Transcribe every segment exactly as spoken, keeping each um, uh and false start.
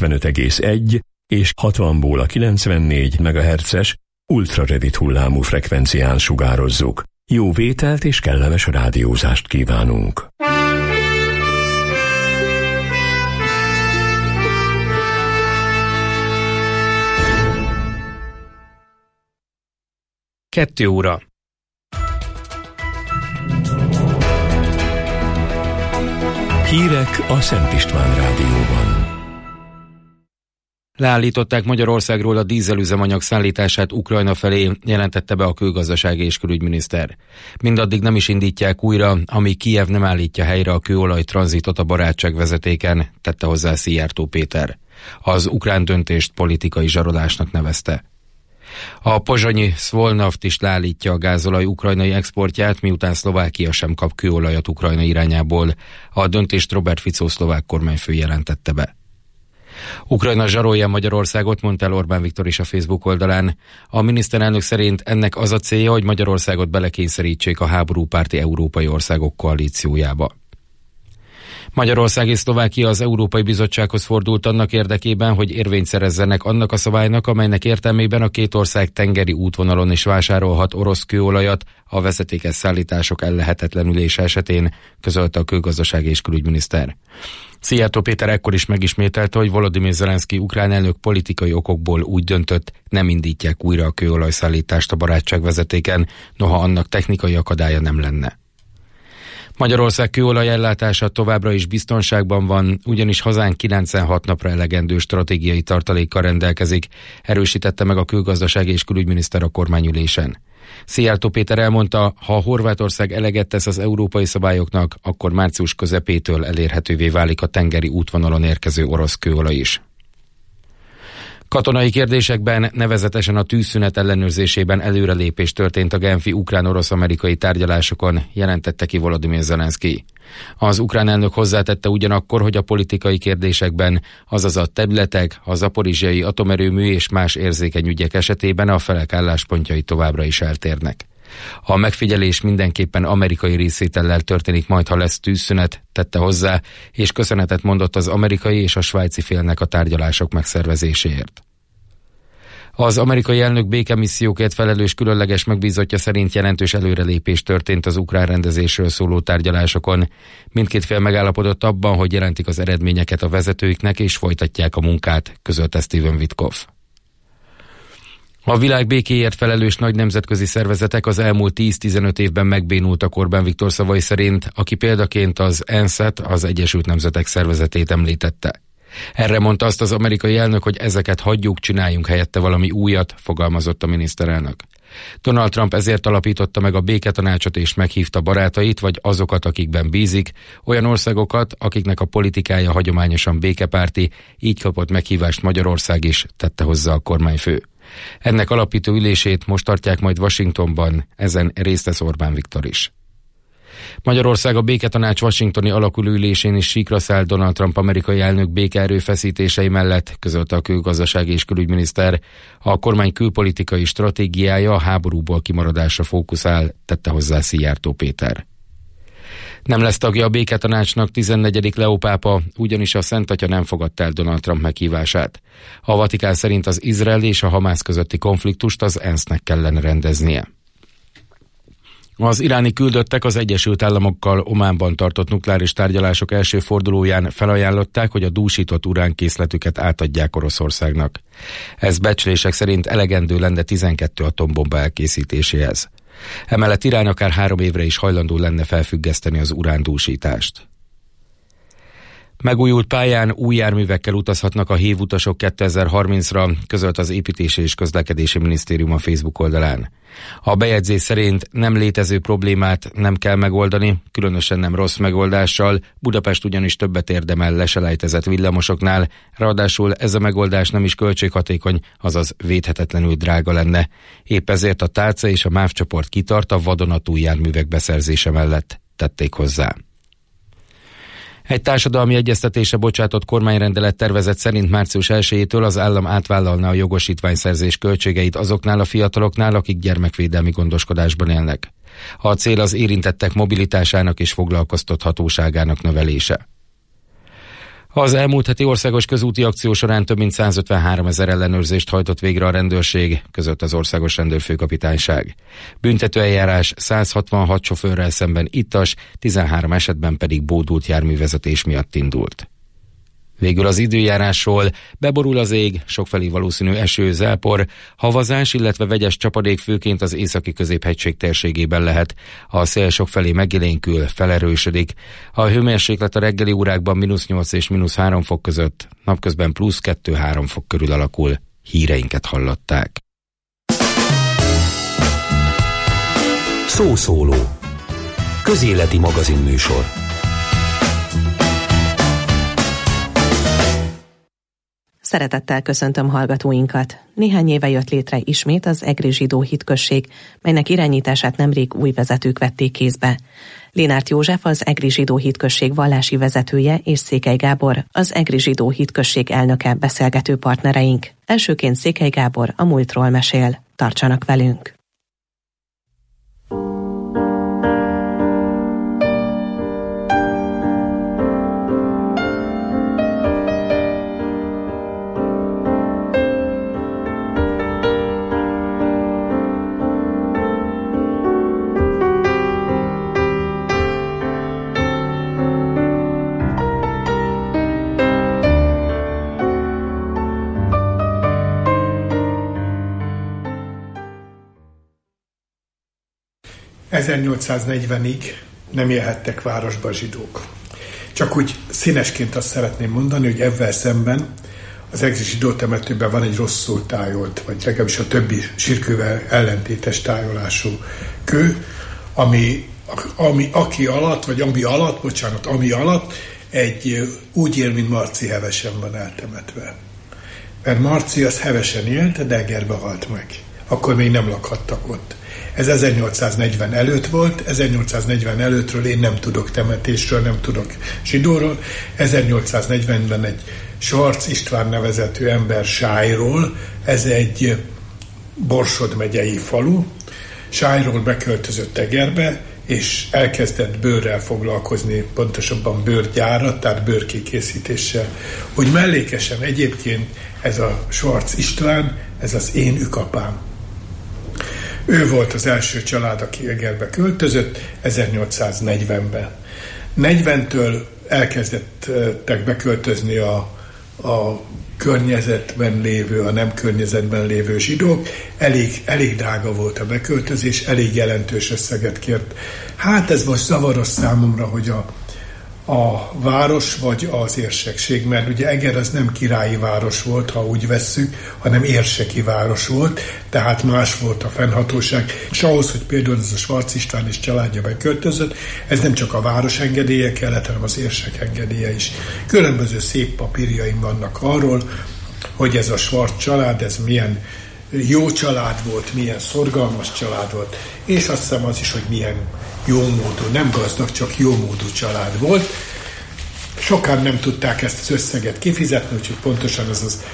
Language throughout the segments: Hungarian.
hetvenöt egész egy és hatvanból a kilencvennégy megahertzes ultrarövid hullámú frekvencián sugározzuk. Jó vételt és kellemes rádiózást kívánunk! Kettő óra. Hírek a Szent István Rádióban. Leállították Magyarországról a dízelüzemanyag szállítását Ukrajna felé, jelentette be a kőgazdasági és külügyminiszter. Mindaddig nem is indítják újra, amíg Kijev nem állítja helyre a kőolaj tranzitot a barátság vezetéken, tette hozzá Szijjártó Péter. Az ukrán döntést politikai zsarolásnak nevezte. A pozsonyi Szvolnaft is leállítja a gázolaj ukrajnai exportját, miután Szlovákia sem kap kőolajat Ukrajna irányából. A döntést Robert Fico szlovák kormányfő jelentette be. Ukrajna zsarolja Magyarországot, mondta el Orbán Viktor is a Facebook oldalán. A miniszterelnök szerint ennek az a célja, hogy Magyarországot belekényszerítsék a háborúpárti európai országok koalíciójába. Magyarország és Szlovákia az Európai Bizottsághoz fordult annak érdekében, hogy érvényt szerezzenek annak a szabálynak, amelynek értelmében a két ország tengeri útvonalon is vásárolhat orosz kőolajat a vezetékes szállítások ellehetetlenülése esetén, közölte a kőgazdasági és külügyminiszter. Szijjártó Péter ekkor is megismételte, hogy Volodymyr Zelenszky ukrán elnök politikai okokból úgy döntött, nem indítják újra a kőolajszállítást a barátság vezetéken, noha annak technikai akadálya nem lenne. Magyarország kőolaj ellátása továbbra is biztonságban van, ugyanis hazánk kilencvenhat napra elegendő stratégiai tartalékkal rendelkezik, erősítette meg a kőgazdasági és külügyminiszter a kormányülésen. Szijjártó Péter elmondta, ha Horvátország eleget tesz az európai szabályoknak, akkor március közepétől elérhetővé válik a tengeri útvonalon érkező orosz kőolaj is. Katonai kérdésekben, nevezetesen a tűzszünet ellenőrzésében előrelépés történt a genfi ukrán-orosz-amerikai tárgyalásokon, jelentette ki Volodymyr Zelenszky. Az ukrán elnök hozzátette ugyanakkor, hogy a politikai kérdésekben, azaz a területek, a zaporizsiai atomerőmű és más érzékeny ügyek esetében a felek álláspontjai továbbra is eltérnek. A megfigyelés mindenképpen amerikai részvétellel történik majd, ha lesz tűzszünet, tette hozzá, és köszönetet mondott az amerikai és a svájci félnek a tárgyalások megszervezéséért. Az amerikai elnök békemissziókért felelős különleges megbízottja szerint jelentős előrelépés történt az ukrán rendezésről szóló tárgyalásokon. Mindkét fél megállapodott abban, hogy jelentik az eredményeket a vezetőiknek és folytatják a munkát, közölte Steven Witkoff. A világ békéért felelős nagy nemzetközi szervezetek az elmúlt tíz-tizenöt évben megbénultak Orbán Viktor szavai szerint, aki példaként az ENSZ-et, az Egyesült Nemzetek Szervezetét említette. Erre mondta azt az amerikai elnök, hogy ezeket hagyjuk, csináljunk helyette valami újat, fogalmazott a miniszterelnök. Donald Trump ezért alapította meg a béketanácsot és meghívta barátait, vagy azokat, akikben bízik, olyan országokat, akiknek a politikája hagyományosan békepárti, így kapott meghívást Magyarország is, tette hozzá a kormányfő. Ennek alapító ülését most tartják majd Washingtonban, ezen részt vesz Orbán Viktor is. Magyarország a béketanács washingtoni alakulőülésén is síkra szállt Donald Trump amerikai elnök békeerőfeszítései mellett, közölte a kőgazdasági és külügyminiszter. A kormány külpolitikai stratégiája a háborúból kimaradásra fókuszál, tette hozzá Szijjártó Péter. Nem lesz tagja a béketanácsnak tizennegyedik Leó pápa, ugyanis a Szent Atya nem fogadta el Donald Trump meghívását. A Vatikán szerint az Izrael és a Hamász közötti konfliktust az ENSZ-nek kellene rendeznie. Az iráni küldöttek az Egyesült Államokkal Ománban tartott nukleáris tárgyalások első fordulóján felajánlották, hogy a dúsított uránkészletüket átadják Oroszországnak. Ez becslések szerint elegendő lenne tizenkét atombomba elkészítéséhez. Emellett Irán akár három évre is hajlandó lenne felfüggeszteni az urándúsítást. Megújult pályán új járművekkel utazhatnak a hévutasok kétezer-harmincra, közölt az Építési és Közlekedési Minisztérium a Facebook oldalán. A bejegyzés szerint nem létező problémát nem kell megoldani, különösen nem rossz megoldással, Budapest ugyanis többet érdemel leselejtezett villamosoknál, ráadásul ez a megoldás nem is költséghatékony, azaz védhetetlenül drága lenne. Épp ezért a tárca és a MÁV csoport kitart a vadonatúj járművek beszerzése mellett, tették hozzá. Egy társadalmi egyeztetése bocsátott kormányrendelet tervezet szerint március elsejétől az állam átvállalna a jogosítványszerzés költségeit azoknál a fiataloknál, akik gyermekvédelmi gondoskodásban élnek. A cél az érintettek mobilitásának és foglalkoztathatóságának növelése. Az elmúlt heti országos közúti akció során több mint százötvenhárom ezer ellenőrzést hajtott végre a rendőrség, között az Országos Rendőrfőkapitányság. Büntetőeljárás száz hatvanhat sofőrrel szemben ittas, tizenhárom esetben pedig bódult járművezetés miatt indult. Végül az időjárásról: beborul az ég, sokfelé valószínű eső, zápor, havazás, illetve vegyes csapadék főként az északi középhegység térségében lehet. A szél sokfelé megélénkül, felerősödik. A hőmérséklet a reggeli órákban mínusz nyolc és mínusz három fok között, napközben plusz kettő-három fok körül alakul. Híreinket hallották. Szószóló. Közéleti magazinműsor. Szeretettel köszöntöm hallgatóinkat. Néhány éve jött létre ismét az egri zsidó hitközség, melynek irányítását nemrég új vezetők vették kézbe. Lénárt József az egri zsidó hitközség vallási vezetője és Székely Gábor, az egri zsidó hitközség elnöke beszélgető partnereink. Elsőként Székely Gábor a múltról mesél. Tartsanak velünk! ezernyolcszáznegyvenig nem élhettek városba a zsidók. Csak úgy színesként azt szeretném mondani, hogy ebben szemben az egri zsidó temetőben van egy rosszul tájolt, vagy legalábbis a többi sírkővel ellentétes tájolású kő, ami, ami aki alatt, vagy ami alatt, bocsánat, ami alatt egy úgy él, mint Marci Hevesen van eltemetve. Mert Marci az Hevesen élt, de Egerbe halt meg. Akkor még nem lakhattak ott. Ez ezernyolcszáznegyven előtt volt, ezernyolcszáznegyven előttről én nem tudok temetésről, nem tudok zsidóról. ezernyolcszáznegyvenben egy Schwarz István nevezetű ember Sájról, ez egy Borsod megyei falu, Sájról beköltözött Egerbe, és elkezdett bőrrel foglalkozni, pontosabban bőrgyárat, tehát bőrkikészítéssel. Úgy mellékesen egyébként ez a Schwarz István, ez az én ükapám. Ő volt az első család, aki Egerbe költözött ezernyolcszáznegyvenben. negyventől elkezdettek beköltözni a, a környezetben lévő, a nem környezetben lévő zsidók. Elég, elég drága volt a beköltözés, elég jelentős összeget kért. Hát ez most zavaros számomra, hogy a, a város vagy az érsekség, mert ugye Eger az nem királyi város volt, ha úgy vesszük, hanem érseki város volt, tehát más volt a fennhatóság. És ahhoz, hogy például ez a Schwarz István és családja beköltözött, ez nem csak a város engedélye kellett, hanem az érsek engedélye is. Különböző szép papírjaim vannak arról, hogy ez a Schwarz család, ez milyen jó család volt, milyen szorgalmas család volt, és azt hiszem az is, hogy milyen jómódú, nem gazdag, csak jómódú család volt. Sokan nem tudták ezt az összeget kifizetni, úgyhogy pontosan ez az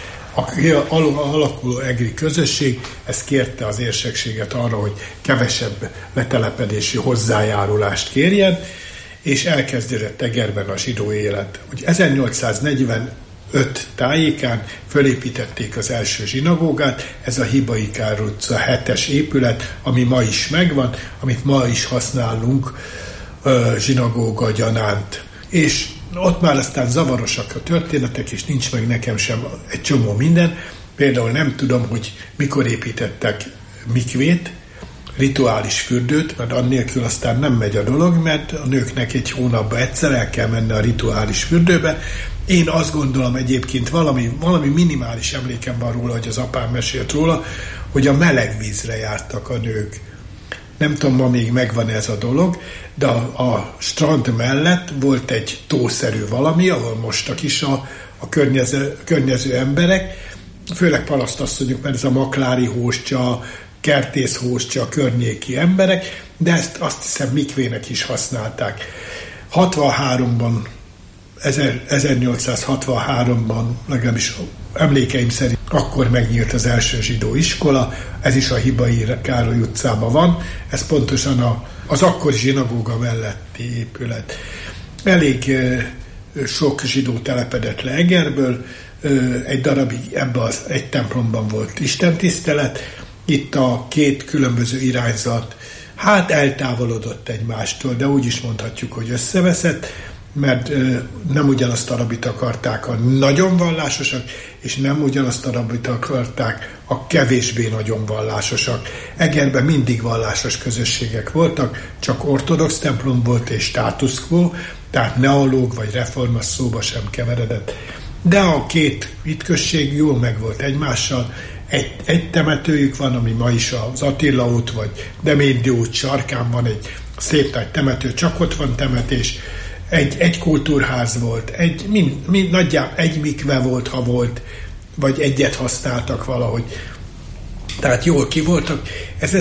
alakuló egri közösség, ez kérte az érsekséget arra, hogy kevesebb letelepedési hozzájárulást kérjen, és elkezdődött Egerben a zsidó élet. Úgy ezernyolcszáznegyvenöt tájékán fölépítették az első zsinagógát, ez a Hibai Kár utca hetes épület, ami ma is megvan, amit ma is használunk uh, zsinagóga gyanánt. És ott már aztán zavarosak a történetek, és nincs meg nekem sem egy csomó minden. Például nem tudom, hogy mikor építettek mikvét, rituális fürdőt, mert annélkül aztán nem megy a dolog, mert a nőknek egy hónapban egyszer el kell menni a rituális fürdőbe. Én azt gondolom egyébként, valami, valami minimális emlékem van róla, hogy az apám mesélt róla, hogy a meleg vízre jártak a nők. Nem tudom, ma még megvan ez a dolog, de a, a strand mellett volt egy tószerű valami, ahol mostak is a, a környező, környező emberek, főleg parasztasszonyok, mert ez a maklári hóstya, kertész hóstya, környéki emberek, de ezt azt hiszem mikvének is használták. hatvanháromban, ezernyolcszázhatvanháromban, legalábbis emlékeim szerint akkor megnyílt az első zsidó iskola, ez is a Hibai Károly utcában van, ez pontosan a, az akkori zsinagóga melletti épület. Elég sok zsidó telepedett le Egerből, egy darabig ebbe az egy templomban volt istentisztelet, itt a két különböző irányzat hát eltávolodott egymástól, de úgy is mondhatjuk, hogy összeveszett, mert nem ugyanazt a rabit akarták a nagyon vallásosak, és nem ugyanazt a rabit akarták a kevésbé nagyon vallásosak. Egerben mindig vallásos közösségek voltak, csak ortodox templom volt és status quo, tehát neológ vagy reformas szóba sem keveredett. De a két hitközség jól megvolt egymással, egy, egy temetőjük van, ami ma is az Attila út, vagy Deméndi út sarkán van egy szép nagy temető, csak ott van temetés, egy, egy kultúrház volt, egy, mind, mind, nagyjából egy mikve volt, ha volt, vagy egyet használtak valahogy. Tehát jól ki voltak. Ez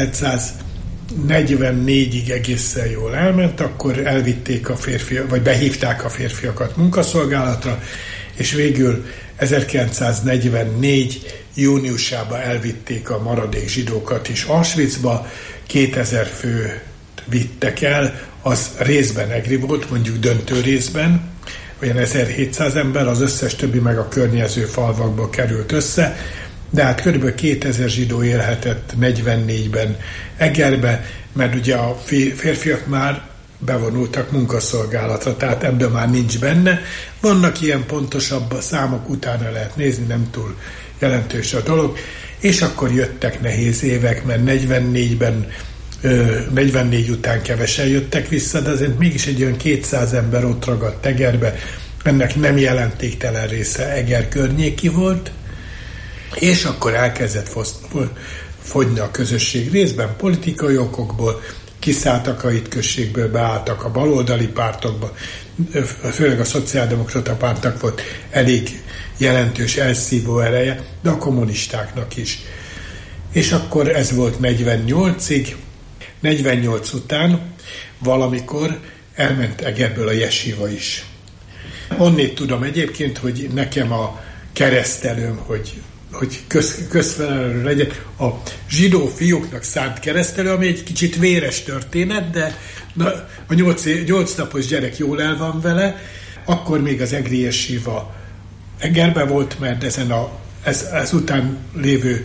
ezerkilencszáznegyvennégyig egészen jól elment, akkor elvitték a férfiak, vagy behívták a férfiakat munkaszolgálatra, és végül ezerkilencszáznegyvennégy júniusában elvitték a maradék zsidókat is Auschwitzba, kétezer fő vittek el, az részben egri volt, mondjuk döntő részben, olyan ezerhétszáz ember, az összes többi meg a környező falvakba került össze, de hát kb. kétezer zsidó élhetett negyvennégyben Egerbe, mert ugye a férfiak már bevonultak munkaszolgálatra, tehát ebből már nincs benne. Vannak ilyen pontosabb számok, utána lehet nézni, nem túl jelentős a dolog, és akkor jöttek nehéz évek, mert negyvennégyben, negyvennégy után kevesen jöttek vissza, de azért mégis egy olyan kétszáz ember ott ragadt Egerbe, ennek nem jelentéktelen része Eger környéki volt, és akkor elkezdett fogyni a közösség részben politikai okokból, kiszálltak a hitközségből, beálltak a baloldali pártokba, főleg a szociáldemokrata pártnak volt elég jelentős elszívó ereje, de a kommunistáknak is. És akkor ez volt negyvennyolcig, negyvennyolc után valamikor elment Egerből a jesiva is. Onnét tudom egyébként, hogy nekem a keresztelőm, hogy hogy köz, közfelelő legyen, a zsidó fiúknak szánt keresztelő, ami egy kicsit véres történet, de na, a nyolc, nyolc napos gyerek jól el van vele, akkor még az egri jesiva Egerben volt, mert ezen a, ez, ez után lévő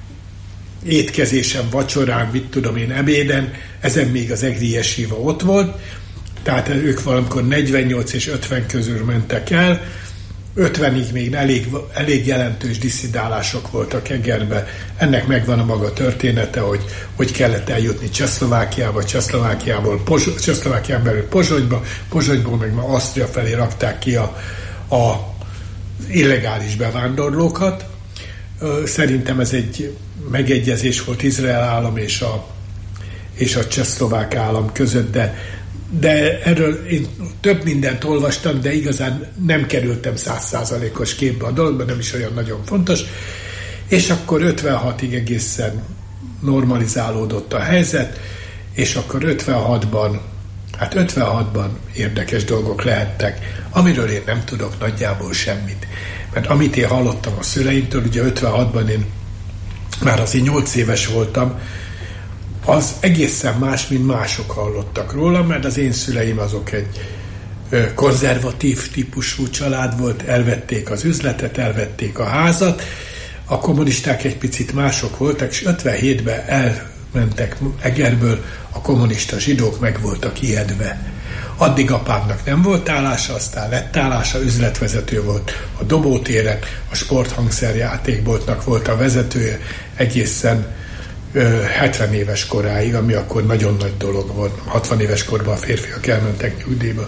étkezésen, vacsorán, mit tudom én, ebéden, ezen még az egri jesiva ott volt, tehát ők valamikor negyvennyolc és ötven közül mentek el, ötvenig még elég, elég jelentős disszidálások voltak Egerbe. Ennek megvan a maga története, hogy hogy kellett eljutni Csehszlovákiába, Csehszlovákiából, Pozs- Csehszlovákián belül Pozsonyba, Pozsonyból meg ma Ausztria felé rakták ki a, a illegális bevándorlókat. Szerintem ez egy megegyezés volt Izrael állam és a, és a csehszlovák állam között, de de erről én több mindent olvastam, de igazán nem kerültem száz százalékos képbe a dologban, nem is olyan nagyon fontos. És akkor ötvenhatig egészen normalizálódott a helyzet, és akkor ötvenhatban, hát ötvenhatban érdekes dolgok lehettek, amiről én nem tudok nagyjából semmit. Mert amit én hallottam a szüleimtől, ugye ötvenhatban én már azért nyolc éves voltam, az egészen más, mint mások hallottak róla, mert az én szüleim azok egy konzervatív típusú család volt, elvették az üzletet, elvették a házat, a kommunisták egy picit mások voltak, és ötvenhétben elmentek Egerből, a kommunista zsidók meg voltak ijedve. Addig apámnak nem volt állása, aztán lett állása, üzletvezető volt a dobótéren, a sporthangszerjátékboltnak volt a vezetője egészen hetven éves koráig, ami akkor nagyon nagy dolog volt. hatvan éves korban a férfiak elmentek nyugdíjba.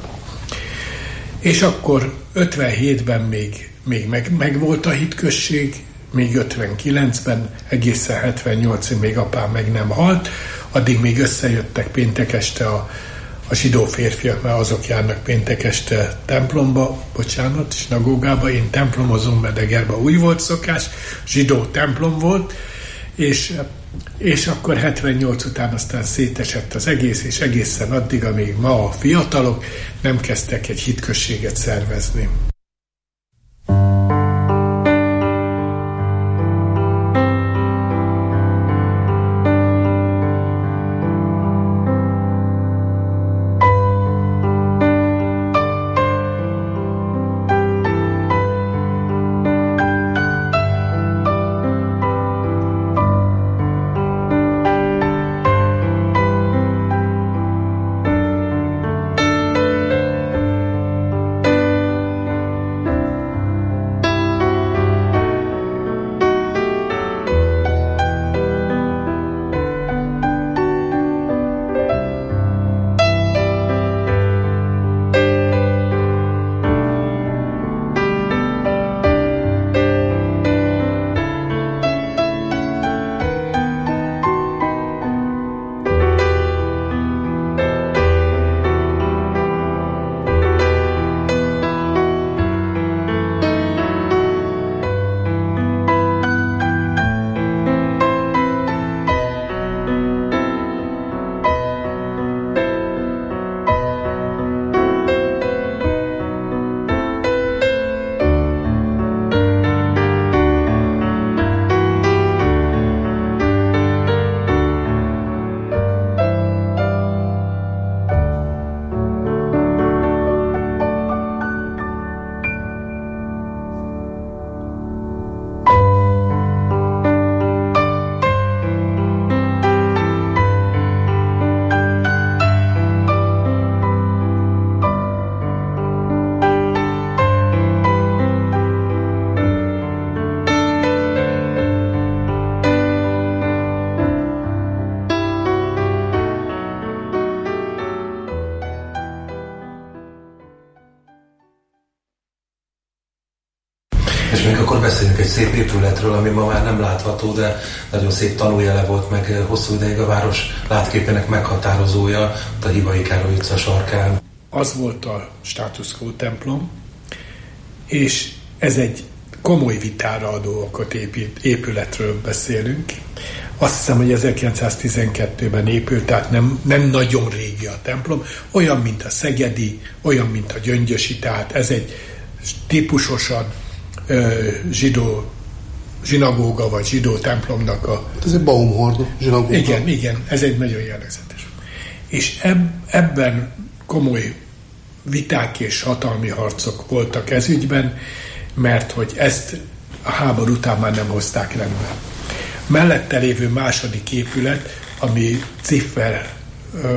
És akkor ötvenhétben még, még meg, meg volt a hitközség, még ötvenkilencben, egészen hetvennyolcig még apám meg nem halt, addig még összejöttek péntek este a, a zsidó férfiak, mert azok járnak péntek este templomba, bocsánat, sinagógába, én templomozom, mert Egerben úgy volt szokás, zsidó templom volt, és és akkor hetvennyolc után aztán szétesett az egész, és egészen addig, amíg ma a fiatalok nem kezdtek egy hitközséget szervezni. beszélünk egy szép épületről, ami ma már nem látható, de nagyon szép tanújele volt, meg hosszú ideig a város látképének meghatározója, a Híbai Károly utca sarkán. Az volt a Status Quo templom, és ez egy komoly vitára adó okot épít, épületről beszélünk. Azt hiszem, hogy ezerkilencszáztizenkettőben épült, tehát nem, nem nagyon régi a templom, olyan, mint a szegedi, olyan, mint a gyöngyösi, tehát ez egy típusosan ö, zsidó zsinagóga, vagy zsidó templomnak a... Ez egy Baumhorn zsinagóga. Igen, igen, ez egy nagyon jellegzetes. És eb, ebben komoly viták és hatalmi harcok voltak ez ügyben, mert hogy ezt a háború után már nem hozták rendbe. Mellette lévő második épület, ami Ziffer ö,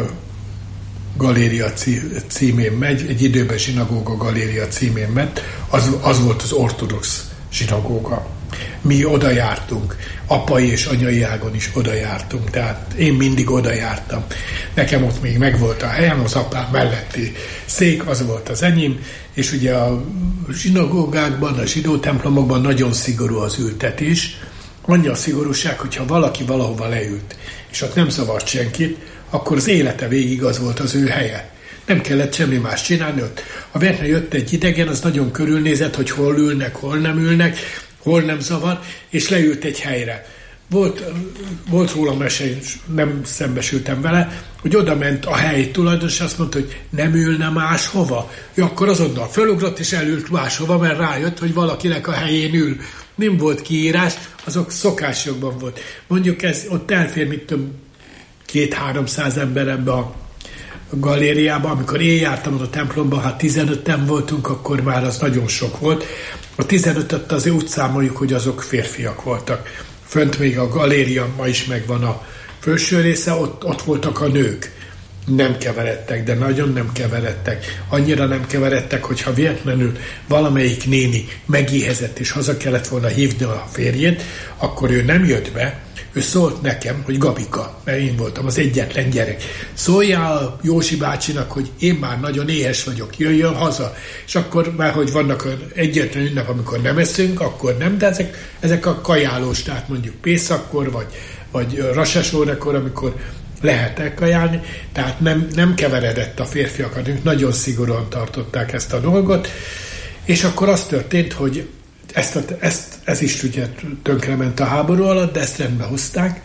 galéria címén megy, egy időben zsinagóga galéria címén megy, az, az volt az ortodox zsinagóga. Mi oda jártunk, apai és anyai ágon is oda jártunk, tehát én mindig oda jártam. Nekem ott még megvolt a helyem, az apám melletti szék, az volt az enyém, és ugye a zsinagógákban, a zsidó templomokban nagyon szigorú az ültetés. Annyi a szigorúság, hogyha valaki valahova leült, és ott nem zavart senkit, akkor az élete végig az volt az ő helye. Nem kellett semmi más csinálni ott. Ha véletlenül jött egy idegen, az nagyon körülnézett, hogy hol ülnek, hol nem ülnek, hol nem zavar, és leült egy helyre. Volt, volt róla mesé, nem szembesültem vele, hogy oda ment a helyi tulajdonos, azt mondta, hogy nem ülne máshova. Ő akkor azonnal fölugrott, és elült máshova, mert rájött, hogy valakinek a helyén ül. Nem volt kiírás, azok szokásjogban volt. Mondjuk ez ott elfér, mit tudom, két-háromszáz ember ebbe a galériába. Amikor én jártam a templomban, ha tizenöten voltunk, akkor már az nagyon sok volt. A tizenötöt azért úgy számoljuk, hogy azok férfiak voltak. Fönt még a galéria, ma is megvan a felső része, ott, ott voltak a nők. Nem keveredtek, de nagyon nem keveredtek. Annyira nem keveredtek, hogyha véletlenül valamelyik néni megéhezett, és haza kellett volna hívni a férjét, akkor ő nem jött be, ő szólt nekem, hogy Gabika, mert én voltam az egyetlen gyerek. Szóljál a Józsi bácsinak, hogy én már nagyon éhes vagyok, jöjjön haza. És akkor már, hogy vannak egyetlen ünnep, amikor nem eszünk, akkor nem, de ezek, ezek a kajálós, tehát mondjuk Pészakkor, vagy, vagy Rasesórekor, amikor lehet elkajálni, tehát nem, nem keveredett a férfiak, ők nagyon szigorúan tartották ezt a dolgot, és akkor az történt, hogy ezt, a, ezt, ez is ugye tönkrement a háború alatt, de ezt rendbe hozták,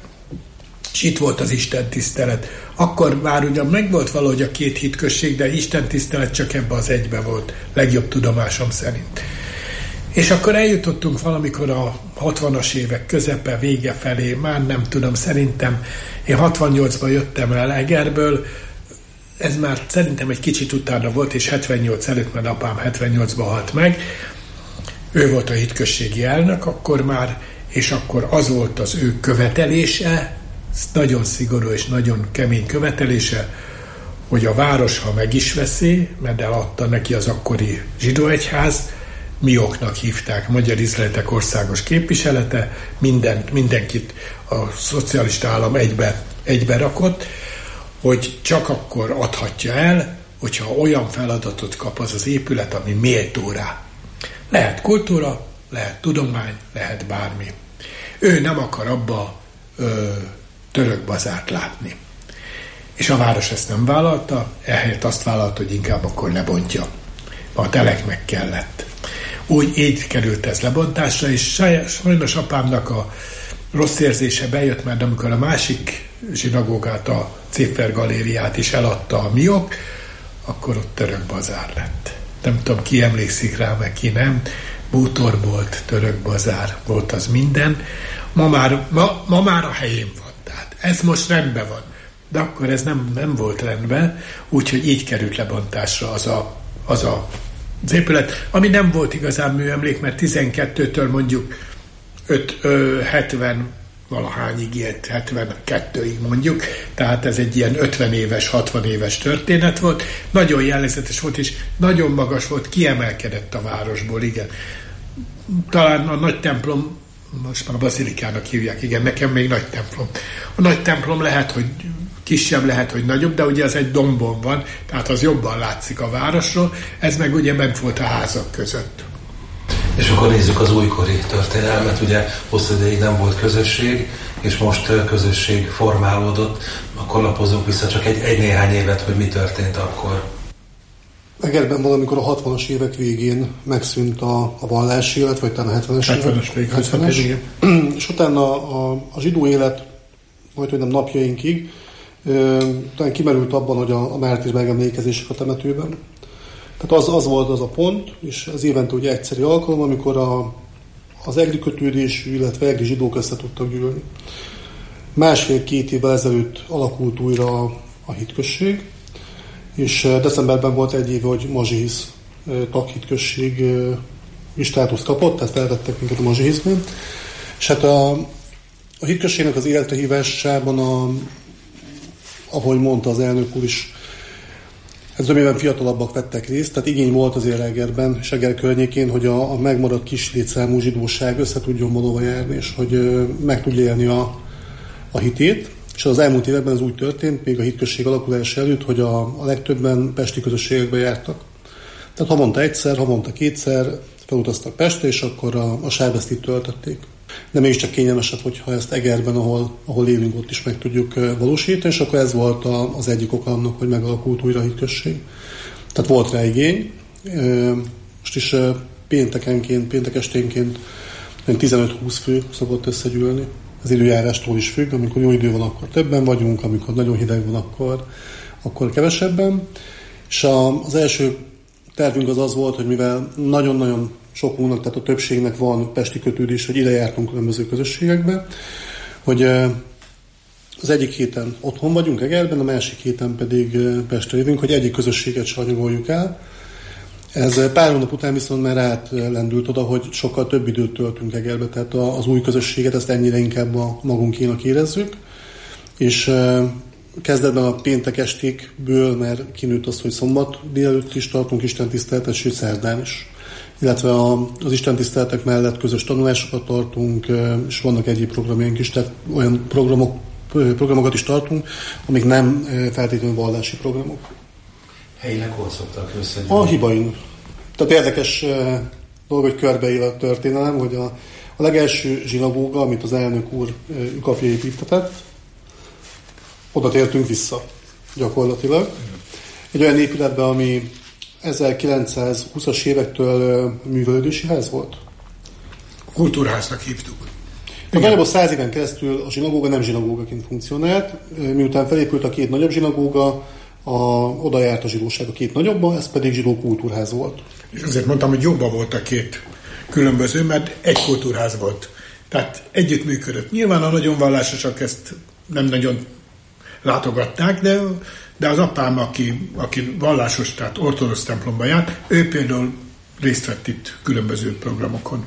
és itt volt az Isten tisztelet. Akkor már ugyan megvolt valahogy a két hitközség, de Isten tisztelet csak ebbe az egybe volt, legjobb tudomásom szerint. És akkor eljutottunk valamikor a hatvanas évek közepe, vége felé, már nem tudom, szerintem én hatvannyolcban jöttem el Egerből, ez már szerintem egy kicsit utána volt, és hetvennyolc előtt, mert apám hetvennyolcban halt meg, ő volt a hitközségi elnök akkor már, és akkor az volt az ő követelése, nagyon szigorú és nagyon kemény követelése, hogy a város, ha meg is veszi, mert eladta neki az akkori zsidó egyház, mioknak hívták, Magyar Izraelitek Országos Képviselete, minden, mindenkit a szocialista állam egybe, egybe rakott, hogy csak akkor adhatja el, hogyha olyan feladatot kap az az épület, ami méltó rá. Lehet kultúra, lehet tudomány, lehet bármi. Ő nem akar abba ö, török bazárt látni. És a város ezt nem vállalta, ehelyett azt vállalta, hogy inkább akkor lebontja. A telek meg kellett. Úgy így került ez lebontásra, és sajnos apámnak a rossz érzése bejött, mert amikor a másik zsinagógát, a Ziffer galériát is eladta a miok, akkor ott török bazár lett. Nem tudom, ki emlékszik rá, meg ki nem. Bútorbolt, török bazár volt az minden. Ma már, ma, ma már a helyén van. Tehát ez most rendben van. De akkor ez nem, nem volt rendben, úgyhogy így került lebontásra az a, az a az épület, ami nem volt igazán műemlék, mert tizenkettőtől mondjuk öt, ö, hetven valahányig élt, hetvenkettőig mondjuk, tehát ez egy ilyen ötven éves, hatvan éves történet volt, nagyon jellegzetes volt, és nagyon magas volt, kiemelkedett a városból, igen. Talán a nagy templom, most már a bazilikának hívják, igen, nekem még nagy templom. A nagy templom lehet, hogy kisebb, lehet, hogy nagyobb, de ugye az egy dombon van, tehát az jobban látszik a városról, ez meg ugye bent volt a házak között. És akkor nézzük az újkori történelmet, ugye hosszú ideig nem volt közösség, és most közösség formálódott, akkor lapozzunk vissza csak egy, egy néhány évet, hogy mi történt akkor. Egerben valamikor a hatvanas évek végén megszűnt a, a vallási élet, vagy talán a hetvenes évek. hetvenes És utána a, a zsidó élet, majd hogy nem napjainkig, talán kimerült abban, hogy a, a mártír megemlékezések a temetőben. Tehát az, az volt az a pont, és az évente ugye egyszeri alkalom, amikor a, az egri kötődésű, illetve egri zsidók össze tudtak gyűlni. Másfél-két évvel ezelőtt alakult újra a, a hitközség, és decemberben volt egy éve, hogy mazsihisz taghítközség is státuszt kapott, tehát felvettek minket a mazsihiszben. És hát a, a hitközségnek az életre hívásában, a, ahogy mondta az elnök úr is, ez zömében fiatalabbak vettek részt, tehát igény volt azért Egerben és Eger környékén, hogy a, a megmaradt kis létszámú zsidóság össze tudjon vonóba járni, és hogy ö, meg tudja élni a, a hitét. És az elmúlt években ez úgy történt, még a hitközség alakulása előtt, hogy a, a legtöbben pesti közösségekbe jártak. Tehát havonta egyszer, havonta kétszer felutaztak Pestre, és akkor a, a sárbesztit töltötték. De mégiscsak kényelmesebb, hogyha ezt Egerben, ahol, ahol élünk, ott is meg tudjuk valósítani, és akkor ez volt a, az egyik oka annak, hogy megalakult újra a hitközség. Tehát volt rá igény. Most is péntekenként, péntek esténként tizenöt-húsz fő szokott összegyűlni. Az időjárástól is függ, amikor jó idő van, akkor többen vagyunk, amikor nagyon hideg van, akkor, akkor kevesebben. És a, az első tervünk az az volt, hogy mivel nagyon-nagyon sokunknak, tehát a többségnek van pesti kötődés, hogy ide jártunk különböző közösségekbe, hogy az egyik héten otthon vagyunk Egerben, a másik héten pedig Pestre jövünk, hogy egyik közösséget se anyagoljuk el. Ez pár hónap után viszont már átlendült oda, hogy sokkal több időt töltünk Egerbe, tehát az új közösséget ezt ennyire inkább a magunkénak érezzük, és kezdetben a péntek estékből már kinőtt az, hogy szombat délelőtt is tartunk istentiszteletet, sőt szerdán is. Illetve a, az istentiszteletek mellett közös tanulásokat tartunk, és vannak egyéb programjaink is, tehát olyan programok, programokat is tartunk, amik nem feltétlenül vallási programok. Helyileg hol szoktak összegyűlni? A Hibain. Tehát érdekes dolog, hogy körbeél a történelem, hogy a, a legelső zsinagóga, amit az elnök úr apja építetett, oda tértünk vissza gyakorlatilag. Egy olyan épületben, ami ezerkilencszázhúszas évektől művelődési ház volt. Kultúrháznak hívtuk. Nagyjából száz éven keresztül a zsinagóga nem zsinagógaként funkcionált. Miután felépült a két nagyobb zsinagóga, a, oda járt a zsidóság a két nagyobba, ez pedig zsidó kultúrház volt. És azért mondtam, hogy jobban volt a két különböző, mert egy kultúrház volt. Tehát együtt működött. Nyilván a nagyon vallásosak ezt nem nagyon látogatták, de, de az apám, aki, aki vallásos, tehát ortodox templomba járt, ő például részt vett itt különböző programokon.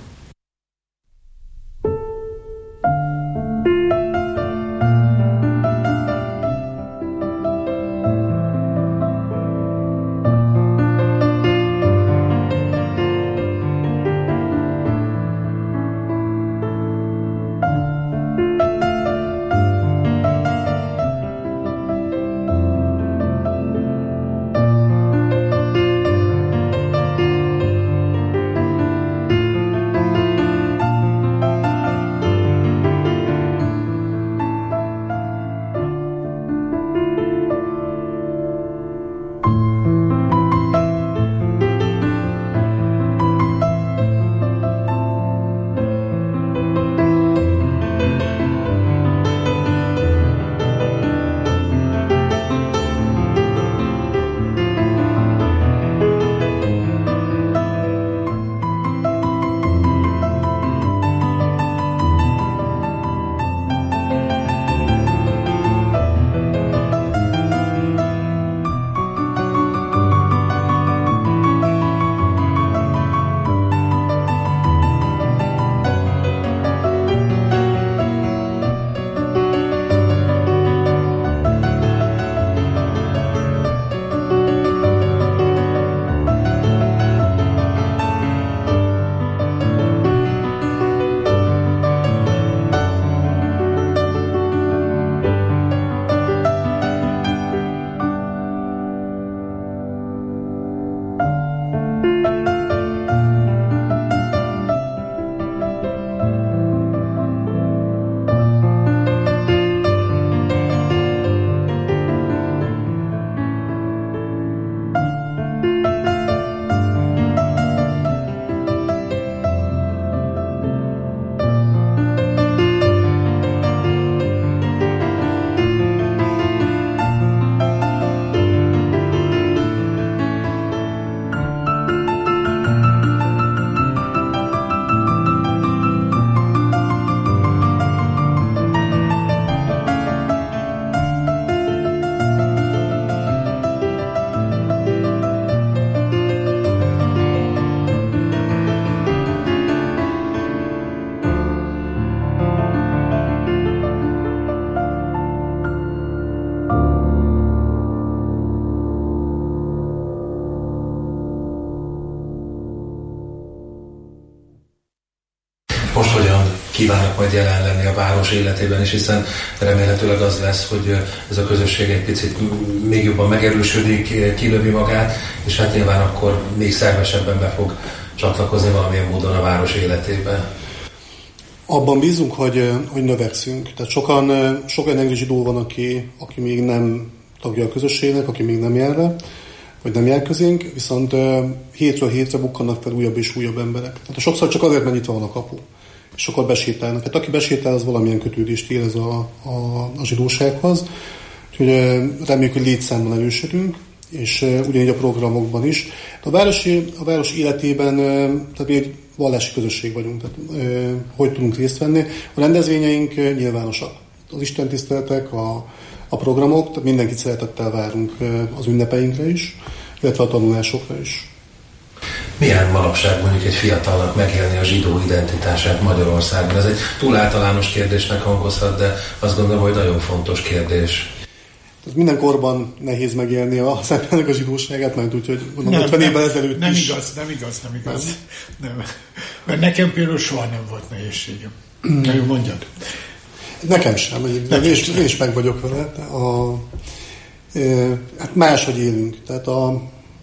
kívánnak majd jelen lenni a város életében is, hiszen remélhetőleg az lesz, hogy ez a közösség egy picit még jobban megerősödik, kilövi magát, és hát nyilván akkor még szervesebben be fog csatlakozni valamilyen módon a város életébe. Abban bízunk, hogy, hogy növekszünk. Tehát sokan, sok olyan zsidó van, aki, aki még nem tagja a közösségnek, aki még nem jár be, vagy nem jár közénk, viszont hétről hétre bukkannak fel újabb és újabb emberek. Tehát sokszor csak azért, mert nyitva van a kapu, és sokat besétálnak. Tehát aki besétál, az valamilyen kötődést érez a, a, a zsidósághoz. Úgyhogy reméljük, hogy létszámban erősödünk, és ugyanígy a programokban is. A városi, a város életében, tehát mi egy vallási közösség vagyunk, tehát hogy tudunk részt venni. A rendezvényeink nyilvánosak. Az istentiszteletek, a, a programok, tehát mindenkit szeretettel várunk az ünnepeinkre is, illetve a tanulásokra is. Milyen manapság mondjuk egy fiatalnak megélni a zsidó identitását Magyarországon? Ez egy túl általános kérdésnek hangozhat, de azt gondolom, hogy nagyon fontos kérdés. Minden korban nehéz megélni az embernek a zsidóságát, mert úgy, hogy mondom, ötven évvel ezelőtt nem is. Igaz, nem igaz, nem igaz. Nem. Nem. Mert nekem például soha nem volt nehézségem. Na jó, mondjad. Nekem sem. Nekem én, sem. Én is meg vagyok vele. A, e, hát máshogy élünk. Tehát a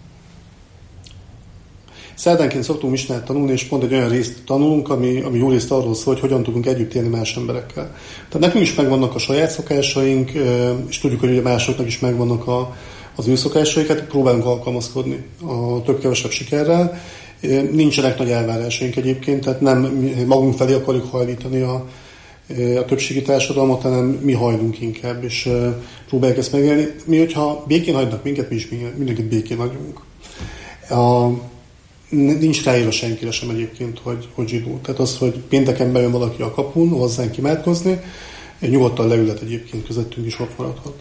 szerdánként szoktunk misnát tanulni, és pont egy olyan részt tanulunk, ami, ami jó részt arról szól, hogy hogyan tudunk együtt élni más emberekkel. Tehát nekünk is megvannak a saját szokásaink, és tudjuk, hogy ugye másoknak is megvannak a, az ő szokásaikat, próbálunk alkalmazkodni a több-kevesebb sikerrel. Nincsenek nagy elvárásaink egyébként, tehát nem magunk felé akarjuk hajlítani a, a többségi társadalmat, hanem mi hajlunk inkább, és próbáljuk ezt megélni. Mi, hogyha békén hagynak minket, mi is mindenkit békén hagyunk. A, Nincs ráírva senkire sem egyébként, hogy, hogy zsidó. Tehát az, hogy pénteken bejön valaki a kapun, hozzánk imádkozni, nyugodtan leülhet egyébként, közöttünk is ott maradhat.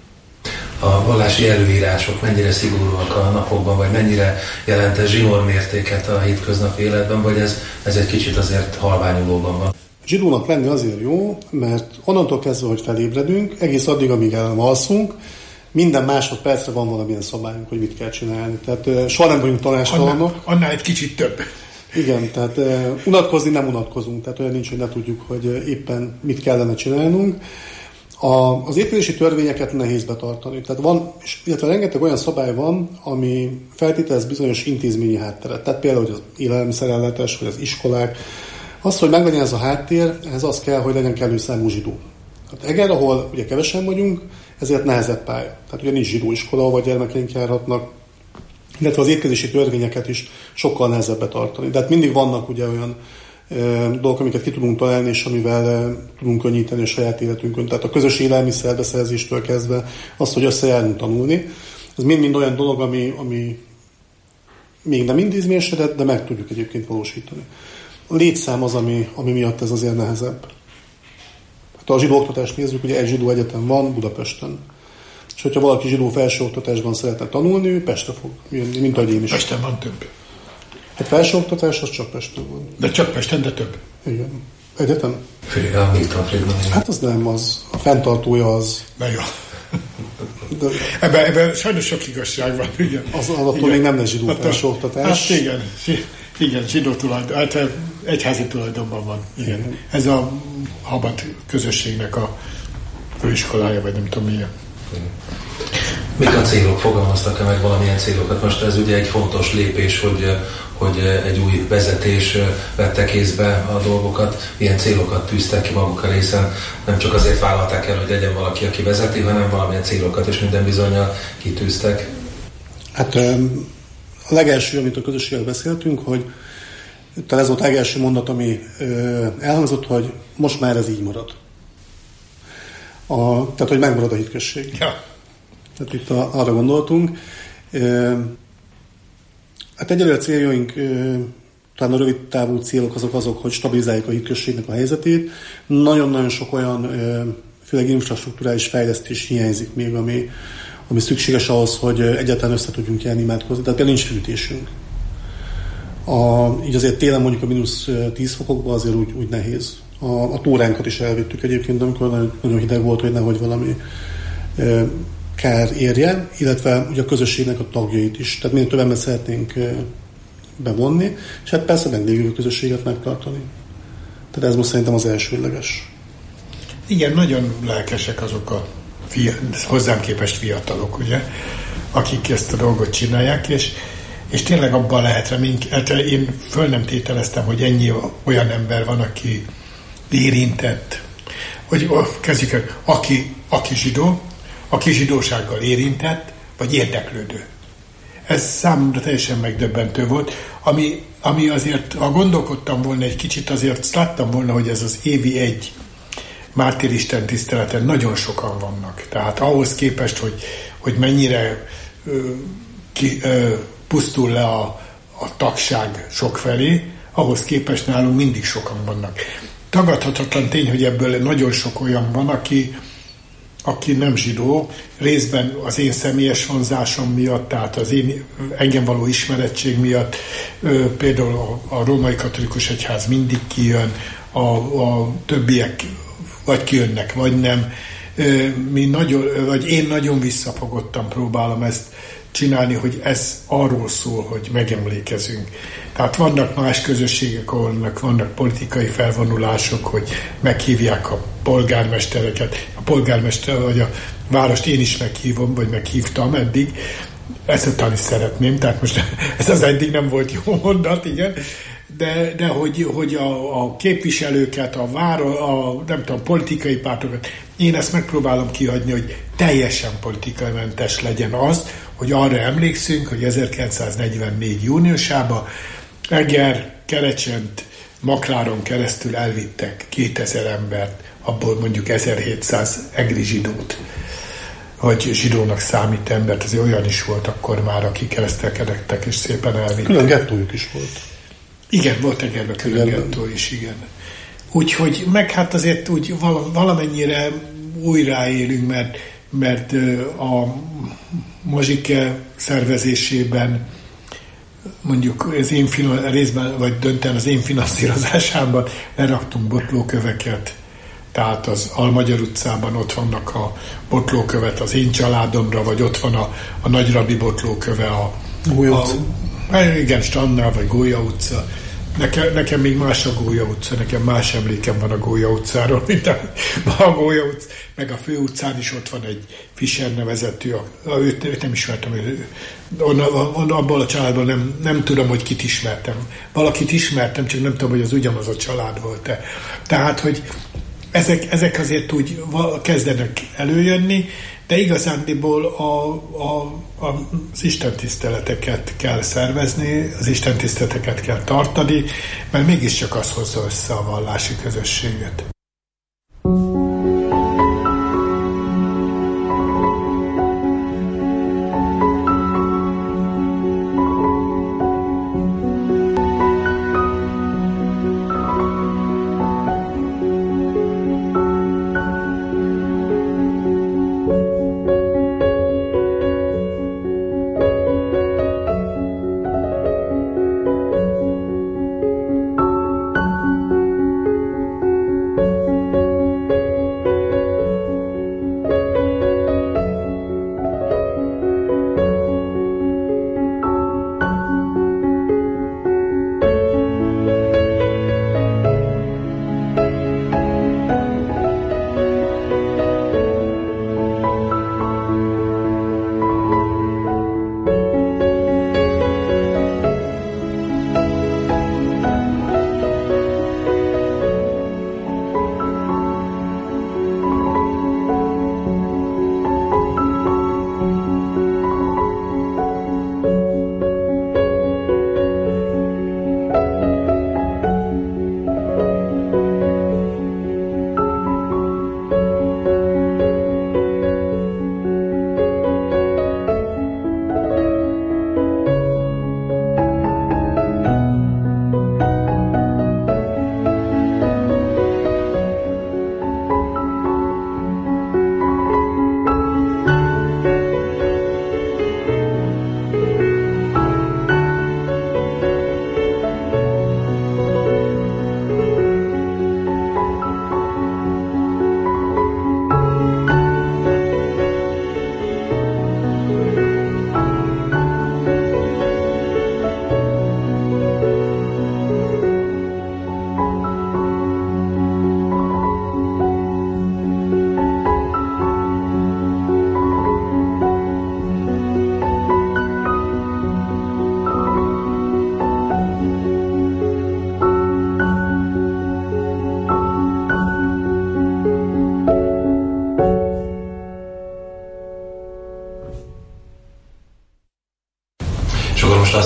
A vallási előírások mennyire szigorúak a napokban, vagy mennyire jelent ez zsinórmértéket a hétköznapi életben, vagy ez, ez egy kicsit azért halványulóban van? Zsidónak lenni azért jó, mert onnantól kezdve, hogy felébredünk, egész addig, amíg el nem alszunk, minden másodpercre van valamilyen szabályunk, hogy mit kell csinálni. Tehát uh, soha nem vagyunk tanástalanok. Annál, annál egy kicsit több. Igen, tehát uh, unatkozni nem unatkozunk. Tehát olyan nincs, hogy ne tudjuk, hogy uh, éppen mit kellene csinálnunk. A, az épülési törvényeket nehéz betartani. Tehát van, illetve rengeteg olyan szabály van, ami feltételez bizonyos intézményi hátteret. Tehát például, hogy az élelmiszerellátás, vagy az iskolák. Az, hogy meglegyen ez a háttér, ehhez az kell, hogy legyen kellő számú zsidó. Hát Eger, ahol ugye kevesen vagyunk, ezért nehezebb pálya. Tehát ugye nincs zsidóiskola, ahol gyermekeink járhatnak, illetve az étkezési törvényeket is sokkal nehezebb betartani. De hát mindig vannak ugye olyan e, dolgok, amiket ki tudunk találni, és amivel e, tudunk könnyíteni a saját életünkön. Tehát a közös élelmiszerbeszerzéstől kezdve azt, hogy összejárunk tanulni. Ez mind-mind olyan dolog, ami, ami még nem intézményesedett, de meg tudjuk egyébként valósítani. A létszám az, ami, ami miatt ez azért nehezebb. Ha a zsidó oktatást nézzük, ugye egy zsidó egyetem van Budapesten. És hogyha valaki zsidó felsőoktatásban szeretne tanulni, ő Pestre fog jönni, mint ahogy én is. Pesten van több. Hát felsőoktatás az csak Pesten van. De csak Pesten, de több. Igen. Egyetem? Ja, Milton Friedman. Hát az nem az. A fenntartója az. Na jó. De... Ebben, ebben sajnos sok igazság van. Igen. Az, az attól igen. Még nem lesz zsidó felsőoktatás. Hát igen. Igen, zsidó tulajdon, hát egyházi tulajdonban van. Igen. Igen. Ez a Habad közösségnek a főiskolája, vagy nem tudom milyen. Mik a célok? Fogalmaztak-e meg valamilyen célokat? Most ez ugye egy fontos lépés, hogy, hogy egy új vezetés vette kézbe a dolgokat. Milyen célokat tűztek ki maguk a részen? Nem csak azért vállalták el, hogy legyen valaki, aki vezeti, hanem valamilyen célokat is minden bizonnyal kitűztek. Hát a legelső, amit a közösséggel beszéltünk, hogy talán ez volt a legelső mondat, ami elhangzott, hogy most már ez így marad. A, tehát, hogy megmarad a hitközség. Ja. Tehát itt a, arra gondoltunk. Hát egyelőre céljaink, talán a rövid távú célok azok azok, hogy stabilizáljuk a hitközségnek a helyzetét. Nagyon-nagyon sok olyan, főleg infrastruktúrális fejlesztés hiányzik még, ami, ami szükséges ahhoz, hogy egyáltalán össze tudjunk járni imádkozni. Tehát például nincs fűtésünk. A, így azért télen mondjuk a mínusz tíz fokokban azért úgy, úgy nehéz. A, a tóránkat is elvittük egyébként, amikor nagyon, nagyon hideg volt, hogy nehogy valami e, kár érje, illetve ugye a közösségnek a tagjait is. Tehát minél több embert szeretnénk e, bevonni, és hát persze meglévő közösséget megtartani. Tehát De ez most szerintem az elsődleges. Igen, nagyon lelkesek azok a fia, hozzám képest fiatalok, ugye, akik ezt a dolgot csinálják, és, és tényleg abban lehet reménykedni. Én föl nem tételeztem, hogy ennyi olyan ember van, aki érintett, hogy kezdjük el, aki, aki zsidó, aki zsidósággal érintett, vagy érdeklődő. Ez számomra teljesen megdöbbentő volt, ami, ami azért, ha gondolkodtam volna egy kicsit, azért láttam volna, hogy ez az évi egy mártíristen tiszteleten nagyon sokan vannak. Tehát ahhoz képest, hogy, hogy mennyire ö, ki, ö, pusztul le a, a tagság sokfelé, ahhoz képest nálunk mindig sokan vannak. Tagadhatatlan tény, hogy ebből nagyon sok olyan van, aki, aki nem zsidó, részben az én személyes vonzásom miatt, tehát az én engem való ismerettség miatt, ö, például a, a római katolikus egyház mindig kijön, a, a többiek vagy kijönnek, vagy nem. Ö, mi nagyon, vagy én nagyon visszafogottan próbálom ezt csinálni, hogy ez arról szól, hogy megemlékezünk. Tehát vannak más közösségek, ahol vannak politikai felvonulások, hogy meghívják a polgármestereket. A polgármester vagy a várost én is meghívom, vagy meghívtam eddig. Ezután is szeretném, tehát most ez az eddig nem volt jó mondat, igen. De, de hogy, hogy a, a képviselőket, a város, a nem tudom, politikai pártokat, én ezt megpróbálom kihagyni, hogy teljesen politikai mentes legyen az, hogy arra emlékszünk, hogy ezerkilencszáznegyvennégy júniusában Eger, Kerecsent, Makláron keresztül elvittek kétezer embert, abból mondjuk ezerhétszáz egri zsidót, vagy zsidónak számít embert, azért olyan is volt akkor már, akik keresztelkedettek és szépen elvittek. Külön gettójuk is volt. Igen, volt Egerben külön gettó is, igen. Úgyhogy meg hát azért úgy valamennyire újraélünk, mert, mert a Mazsike szervezésében mondjuk az én részben, vagy döntően az én finanszírozásában leraktunk botlóköveket, tehát az Almagyar utcában ott vannak a botlókövet az én családomra, vagy ott van a, a Nagyrabi botlóköve a, a, a igen, Strandnál, vagy Gólya utca. Nekem, nekem még más a Gólya utca, nekem más emlékem van a Gólya utcáról, mint a, a Gólya utca, meg a fő utcán is ott van egy Fischer nevezetű, a, őt, őt nem ismertem, ő, on, on, abban a családban nem, nem tudom, hogy kit ismertem. Valakit ismertem, csak nem tudom, hogy az ugyanaz a család volt-e. Tehát, hogy ezek, ezek azért úgy kezdenek előjönni, de igazándiból a, a, a, az istentiszteleteket kell szervezni, az istentiszteleteket kell tartani, mert mégiscsak az hozza össze a vallási közösséget.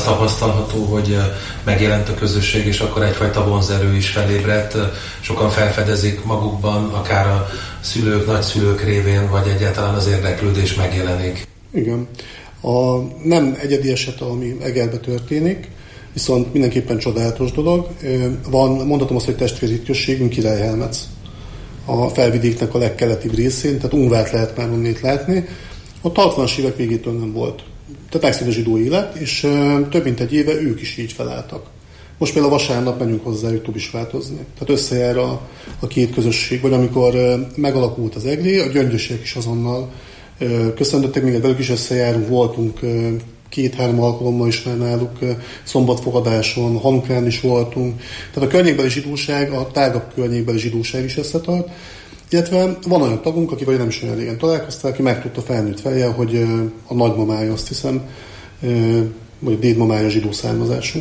azt tapasztalható, hogy megjelent a közösség, és akkor egyfajta vonzerő is felébredt. Sokan felfedezik magukban, akár a szülők, nagyszülők révén, vagy egyáltalán az érdeklődés megjelenik. Igen. A nem egyedi eset, ami Egerbe történik, viszont mindenképpen csodálatos dolog. Van, mondhatom azt, hogy testvérhitközségünk Királyhelmec. A felvidéknek a legkeletibb részén, tehát Ungvárt lehet már onnét látni. Ott hatvanas évek végétől nem volt. Tehát megszűnt a zsidó élet, és több mint egy éve ők is így felálltak. Most például vasárnap menjünk hozzájuk tud is változni. Tehát összejár a, a két közösség, vagy amikor megalakult az EGRI, a gyöngyösek is azonnal köszöntöttek, még velük is összejárunk, voltunk két-három alkalommal is már náluk, szombatfogadáson, Hanukán is voltunk. Tehát a környékbeli zsidóság, a tágabb környékbeli zsidóság is összetart, illetve van olyan tagunk, akivel nem is olyan régen találkoztál, aki megtudta felnőtt fejjel, hogy a nagymamája, azt hiszem, vagy a dédmamája zsidó származású.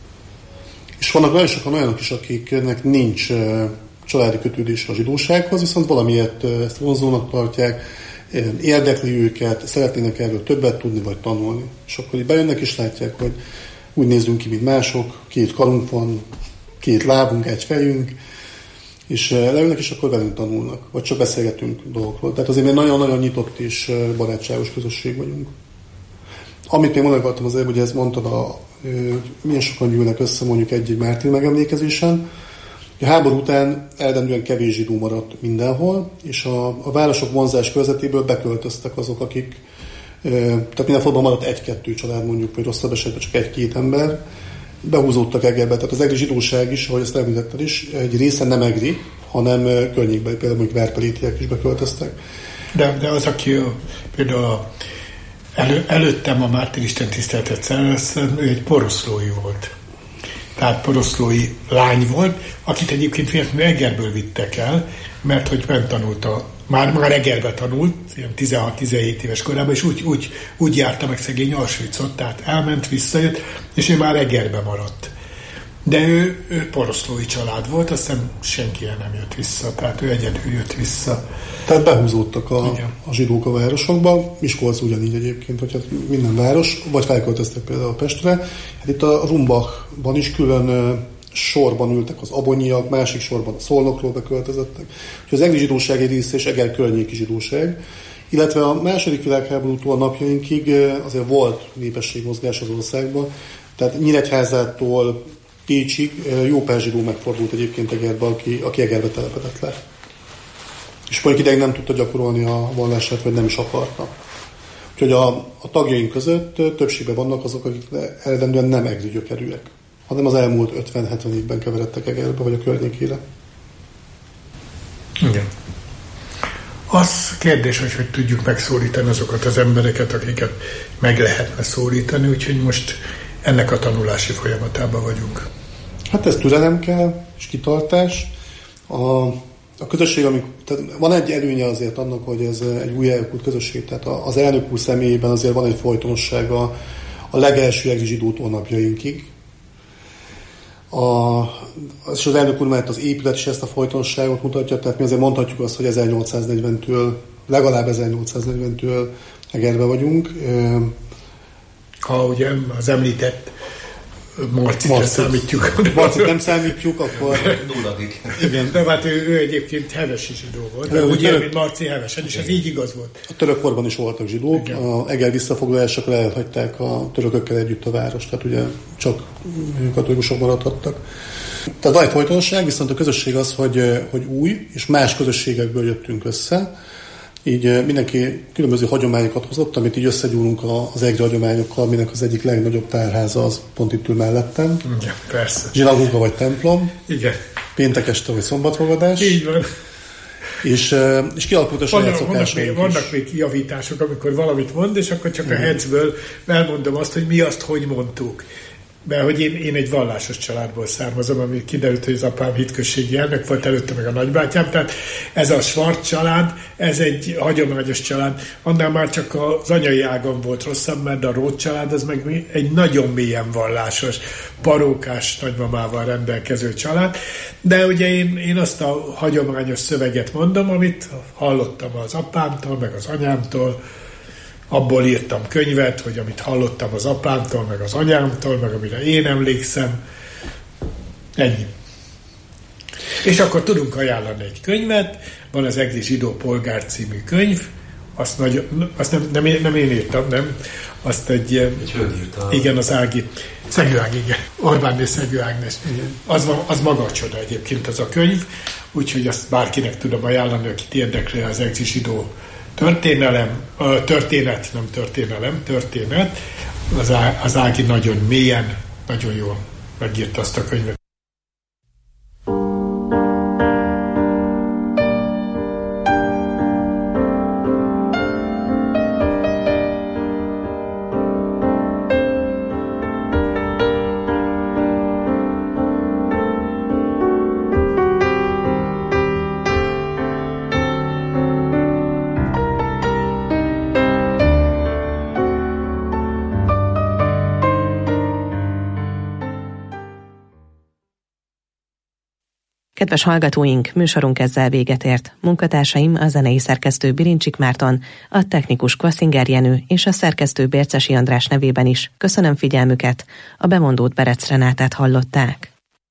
És vannak nagyon sokan olyanok is, akiknek nincs családi kötődése a zsidósághoz, viszont valamiért ezt vonzónak tartják, érdekli őket, szeretnének erről többet tudni, vagy tanulni. És akkor így bejönnek és látják, hogy úgy nézzünk ki, mint mások, két karunk van, két lábunk, egy fejünk, és leülnek, és akkor velünk tanulnak, vagy csak beszélgetünk dolgokról. Tehát azért még nagyon-nagyon nyitott és barátságos közösség vagyunk. Amit még mondani akartam az előbb, hogy ezt mondtad, a, milyen sokan gyűlnek össze mondjuk egy-egy mártír megemlékezésen. A háború után eredendően kevés zsidó maradt mindenhol, és a, a városok vonzás körzetéből beköltöztek azok, akik, e, tehát mindenhol maradt egy-kettő család mondjuk, vagy rosszabb esetben csak egy-két ember, behúzódtak Egerbe. Tehát az egri zsidóság is, ahogy ezt említetted is, egy része nem egri, hanem környékben, például mondjuk verpelétiek is beköltöztek. De, de az, aki a, például a, elő, előttem a Mártír Isten tiszteletet szerveztem, ő egy poroszlói volt. Tehát poroszlói lány volt, akit egyébként véletlenül Egerből vittek el, mert hogy bent tanulta, már, már Egerbe tanult, ilyen tizenhat-tizenhét éves korában, és úgy, úgy, úgy járta meg szegény Auschwitzot, tehát elment, visszajött, és ő már Egerbe maradt. De ő, ő poroszlói család volt, aztán senki el nem jött vissza, tehát ő egyedül jött vissza. Tehát behúzódtak a, a zsidók a városokba, Miskolc ugyanígy egyébként, hogy minden város, vagy felköltöztek például a Pestre. Hát itt a Rumbachban is külön sorban ültek az abonyiak, másik sorban a Szolnokról beköltözettek. Úgyhogy az egri zsidóság egy része és Eger környéki zsidóság. Illetve a második világháborútól a napjainkig azért volt népességmozgás az országban, tehát Nyíregyházától Pécsig jó pár zsidó megfordult egyébként Egerbe, aki, aki Egerbe telepedett le. És mondjuk ideig nem tudta gyakorolni a vallását, vagy nem is akarta. Úgyhogy a, a tagjaink között többségben vannak azok, akik eredendően nem egri gyökerűek, hanem az elmúlt ötven-hetven évben keveredtek Egerbe, vagy a környékére. Igen. Az kérdés, hogy, hogy tudjuk megszólítani azokat az embereket, akiket meg lehetne szólítani, úgyhogy most ennek a tanulási folyamatában vagyunk. Hát ez türelem kell, és kitartás. A, a közösség, amik, tehát van egy előnye azért annak, hogy ez egy új elkult közösség, tehát az elnök úr személyében azért van egy folytonossága a legelső egri zsidótól napjainkig. A, és az elnök úr mellett az épület is ezt a folytonosságot mutatja, tehát mi azért mondhatjuk azt, hogy ezernyolcszáznegyventől, legalább ezernyolcszáznegyventől Egerbe vagyunk. Ha ugye az említett Marcit Marcit számítjuk. Marcit nem számítjuk, akkor... Nulladik. Igen. De hát ő, ő egyébként hevesi zsidó volt. De úgy él, mint Marci hevesen, és ez így igaz volt. A török korban is voltak zsidók. Igen. A Eger visszafoglalásakor elhagyták a törökökkel együtt a várost, tehát ugye csak katolikusok maradhattak. Tehát van egy folytonosság, viszont a közösség az, hogy, hogy új, és más közösségekből jöttünk össze. Így mindenki különböző hagyományokat hozott, amit így összegyúrunk az egri hagyományokkal, aminek az egyik legnagyobb tárháza az pont itt ül mellettem. Igen, persze. Zsinagóga vagy templom. Igen. Péntek este vagy szombatfogadás. Így van. És, és kialakult a saját szokásaink vannak, vannak még javítások, amikor valamit mond, és akkor csak mm. a hecből elmondom azt, hogy mi azt hogy mondtuk. Mert hogy én, én egy vallásos családból származom, ami kiderült, hogy az apám hitközségi elnök volt, előtte meg a nagybátyám, tehát ez a Schwarz család, ez egy hagyományos család, annál már csak az anyai ágam volt rosszabb, mert a Róth család az meg egy nagyon mélyen vallásos, parókás nagymamával rendelkező család, de ugye én, én azt a hagyományos szöveget mondom, amit hallottam az apámtól, meg az anyámtól, abból írtam könyvet, hogy amit hallottam az apámtól, meg az anyámtól, meg amire én emlékszem. Ennyi. És akkor tudunk ajánlani egy könyvet, van az Egri Zsidó Polgár című könyv, azt, nagyon, azt nem, nem, én, nem én írtam, nem, azt egy... Egy hölgy írta. Igen, az Ági, Szegő Ági, igen, Orbán és Szegő Ágnes. Az, az maga a csoda egyébként az a könyv, úgyhogy azt bárkinek tudom ajánlani, akit érdekli az Egri Zsidó történelem, történet, nem történelem, történet, az, Á, az Ági nagyon mélyen, nagyon jól megírta azt a könyvet. Kedves hallgatóink, műsorunk ezzel véget ért. Munkatársaim a zenei szerkesztő Birincsik Márton, a technikus Klasszinger Jenő és a szerkesztő Bércesi András nevében is köszönöm figyelmüket, a bemondót Berec Renátát hallották.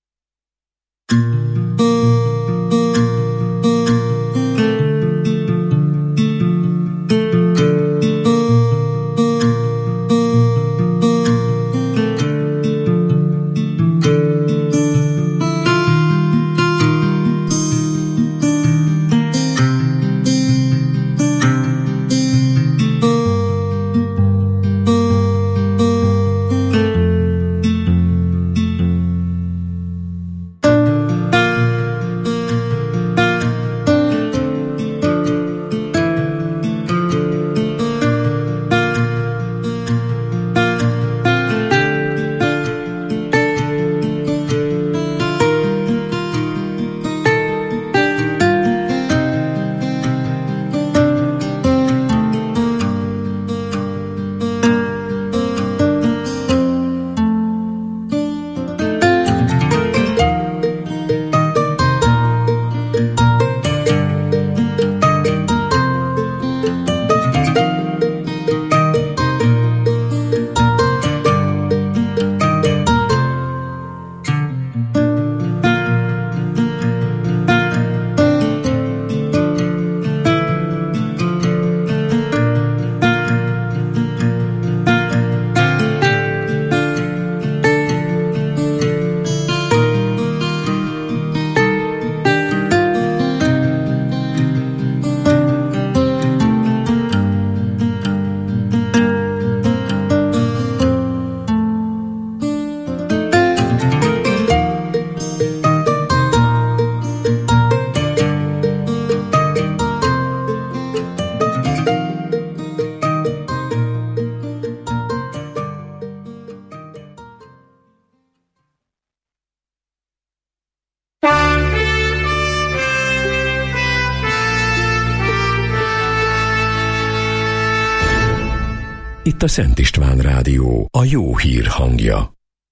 Itt a Szent István Rádió, a jó hír hangja.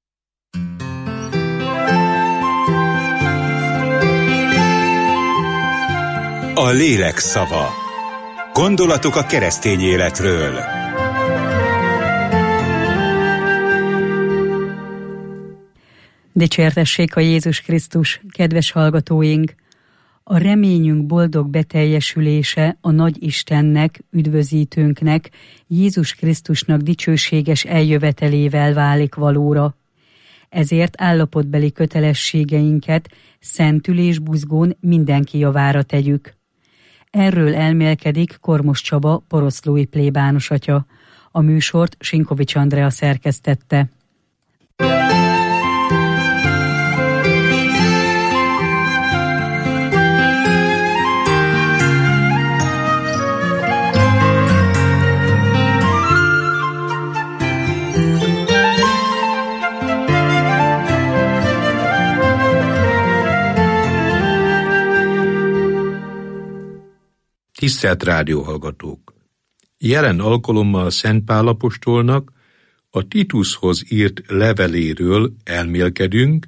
A lélek szava. Gondolatok a keresztény életről. Dicsértessék a Jézus Krisztus, kedves hallgatóink! A reményünk boldog beteljesülése a Nagy Istennek, üdvözítőnknek, Jézus Krisztusnak dicsőséges eljövetelével válik valóra. Ezért állapotbeli kötelességeinket szentül és buzgón mindenki javára tegyük. Erről elmélkedik Kormos Csaba, poroszlói plébános atya. A műsort Sinkovics Andrea szerkesztette. Tisztelt rádióhallgatók! Jelen alkalommal Szent Pál apostolnak a Titushoz írt leveléről elmélkedünk,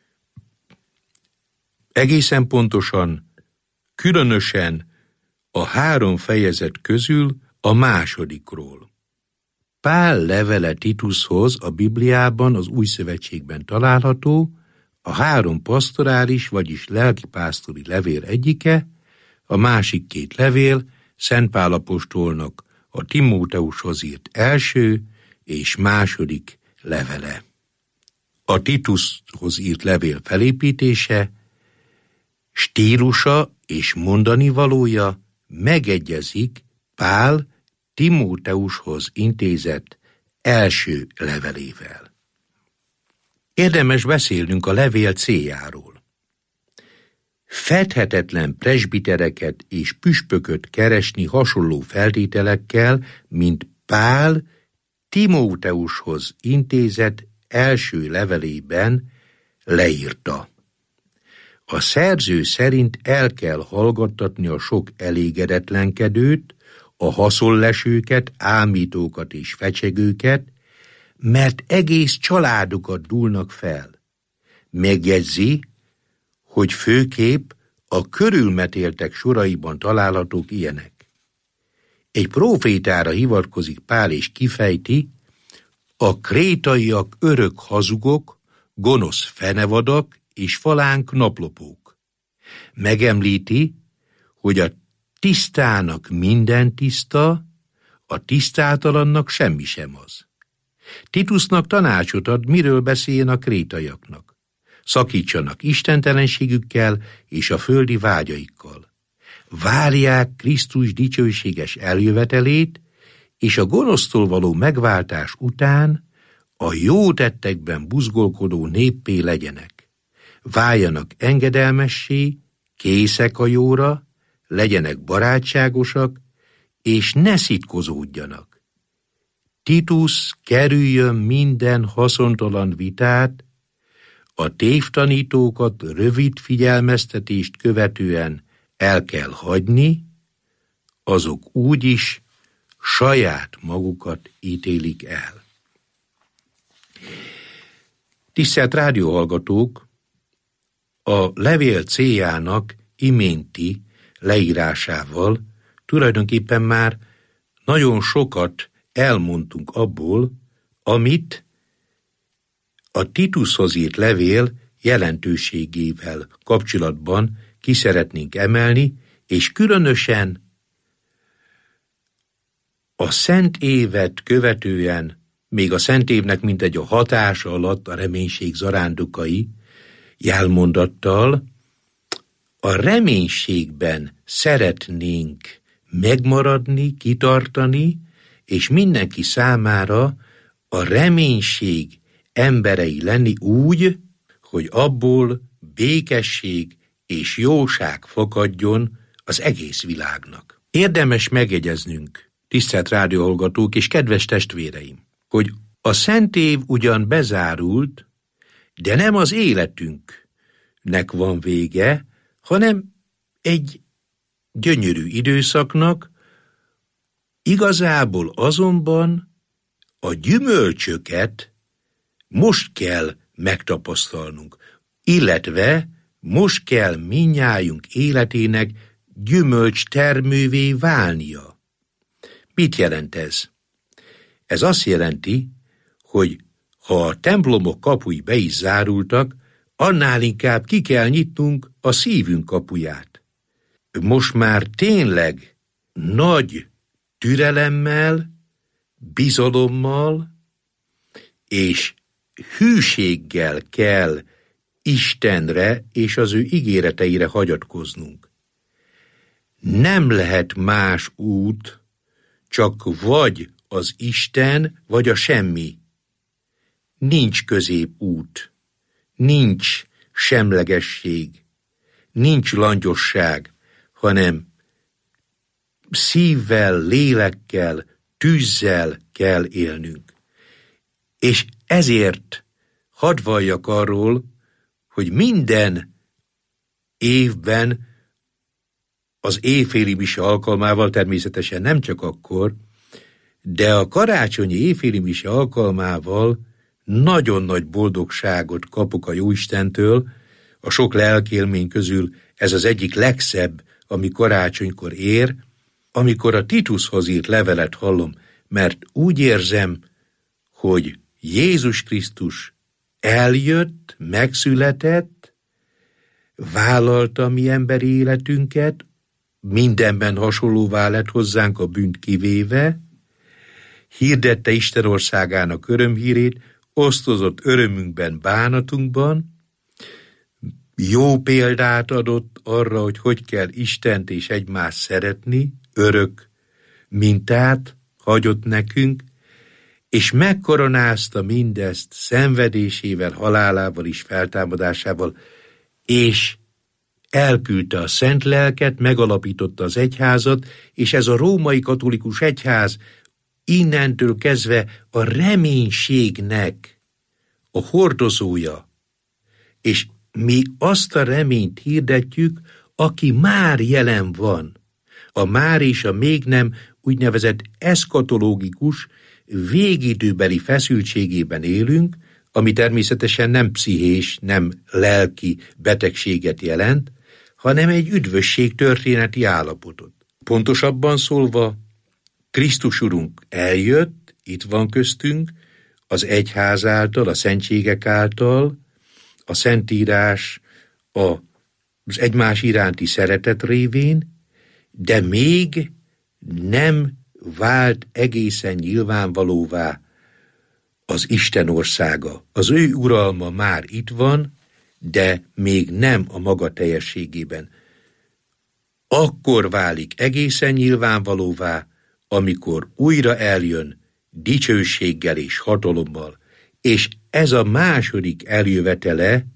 egészen pontosan, különösen a három fejezet közül a másodikról. Pál levele Titushoz a Bibliában, az Új Szövetségben található, a három pastorális, vagyis lelkipásztori levél egyike, a másik két levél Szent Pál apostolnak a Timóteushoz írt első és második levele. A Titushoz írt levél felépítése, stílusa és mondani valója megegyezik Pál Timóteushoz intézett első levelével. Érdemes beszélnünk a levél céljáról. Fedhetetlen presbitereket és püspököt keresni hasonló feltételekkel, mint Pál Timóteushoz intézett első levelében leírta. A szerző szerint el kell hallgattatni a sok elégedetlenkedőt, a haszonlesőket, ámítókat és fecsegőket, mert egész családokat dúlnak fel. Megjegyzi, hogy főképp a körülmetéltek soraiban találhatók ilyenek. Egy prófétára hivatkozik Pál és kifejti, a krétaiak örök hazugok, gonosz fenevadak és falánk naplopók. Megemlíti, hogy a tisztának minden tiszta, a tisztátalannak semmi sem az. Titusnak tanácsot ad, miről beszéljen a krétaiaknak. Szakítsanak istentelenségükkel és a földi vágyaikkal. Várják Krisztus dicsőséges eljövetelét, és a gonosztól való megváltás után a jó tettekben buzgolkodó néppé legyenek. Váljanak engedelmessé, készek a jóra, legyenek barátságosak, és ne szitkozódjanak. Titus kerüljön minden haszontalan vitát, a tévtanítókat rövid figyelmeztetést követően el kell hagyni, azok úgyis saját magukat ítélik el. Tisztelt rádióhallgatók, a levél céljának iménti leírásával tulajdonképpen már nagyon sokat elmondtunk abból, amit a Titushoz írt levél jelentőségével kapcsolatban ki szeretnénk emelni, és különösen a szent évet követően, még a szent évnek mintegy a hatása alatt a reménység zarándokai jelmondattal, a reménységben szeretnénk megmaradni, kitartani, és mindenki számára a reménység emberei lenni úgy, hogy abból békesség és jóság fakadjon az egész világnak. Érdemes megjegyeznünk, tisztelt rádióhallgatók és kedves testvéreim, hogy a szent év ugyan bezárult, de nem az életünknek van vége, hanem egy gyönyörű időszaknak, igazából azonban a gyümölcsöket most kell megtapasztalnunk, illetve most kell mindnyájunk életének gyümölcs termővé válnia. Mit jelent ez? Ez azt jelenti, hogy ha a templomok kapui be is zárultak, annál inkább ki kell nyitnunk a szívünk kapuját. Most már tényleg nagy türelemmel, bizalommal és hűséggel kell Istenre és az ő ígéreteire hagyatkoznunk. Nem lehet más út, csak vagy az Isten, vagy a semmi. Nincs középút, nincs semlegesség, nincs langyosság, hanem szívvel, lélekkel, tűzzel kell élnünk. És ezért hadd valljak arról, hogy minden évben az éjféli mise alkalmával, természetesen nem csak akkor, de a karácsonyi éjféli mise alkalmával nagyon nagy boldogságot kapok a Jóistentől, a sok lelkélmény közül ez az egyik legszebb, ami karácsonykor ér, amikor a Titushoz írt levelet hallom, mert úgy érzem, hogy Jézus Krisztus eljött, megszületett, vállalta mi emberi életünket, mindenben hasonlóvá lett hozzánk a bűnt kivéve, hirdette Isten országának örömhírét, osztozott örömünkben, bánatunkban, jó példát adott arra, hogy hogy kell Istent és egymást szeretni, örök mintát hagyott nekünk, és megkoronázta mindezt szenvedésével, halálával és feltámadásával, és elküldte a Szent Lelket, megalapította az egyházat, és ez a római katolikus egyház innentől kezdve a reménységnek a hordozója, és mi azt a reményt hirdetjük, aki már jelen van. A már és a még nem úgynevezett eszkatológikus, végidőbeli feszültségében élünk, ami természetesen nem pszichés, nem lelki betegséget jelent, hanem egy üdvösség történeti állapotot. Pontosabban szólva, Krisztus Urunk eljött, itt van köztünk, az egyház által, a szentségek által, a Szentírás, az egymás iránti szeretet révén, de még nem vált egészen nyilvánvalóvá az Isten országa. Az ő uralma már itt van, de még nem a maga teljességében. Akkor válik egészen nyilvánvalóvá, amikor újra eljön dicsőséggel és hatalommal, és ez a második eljövetele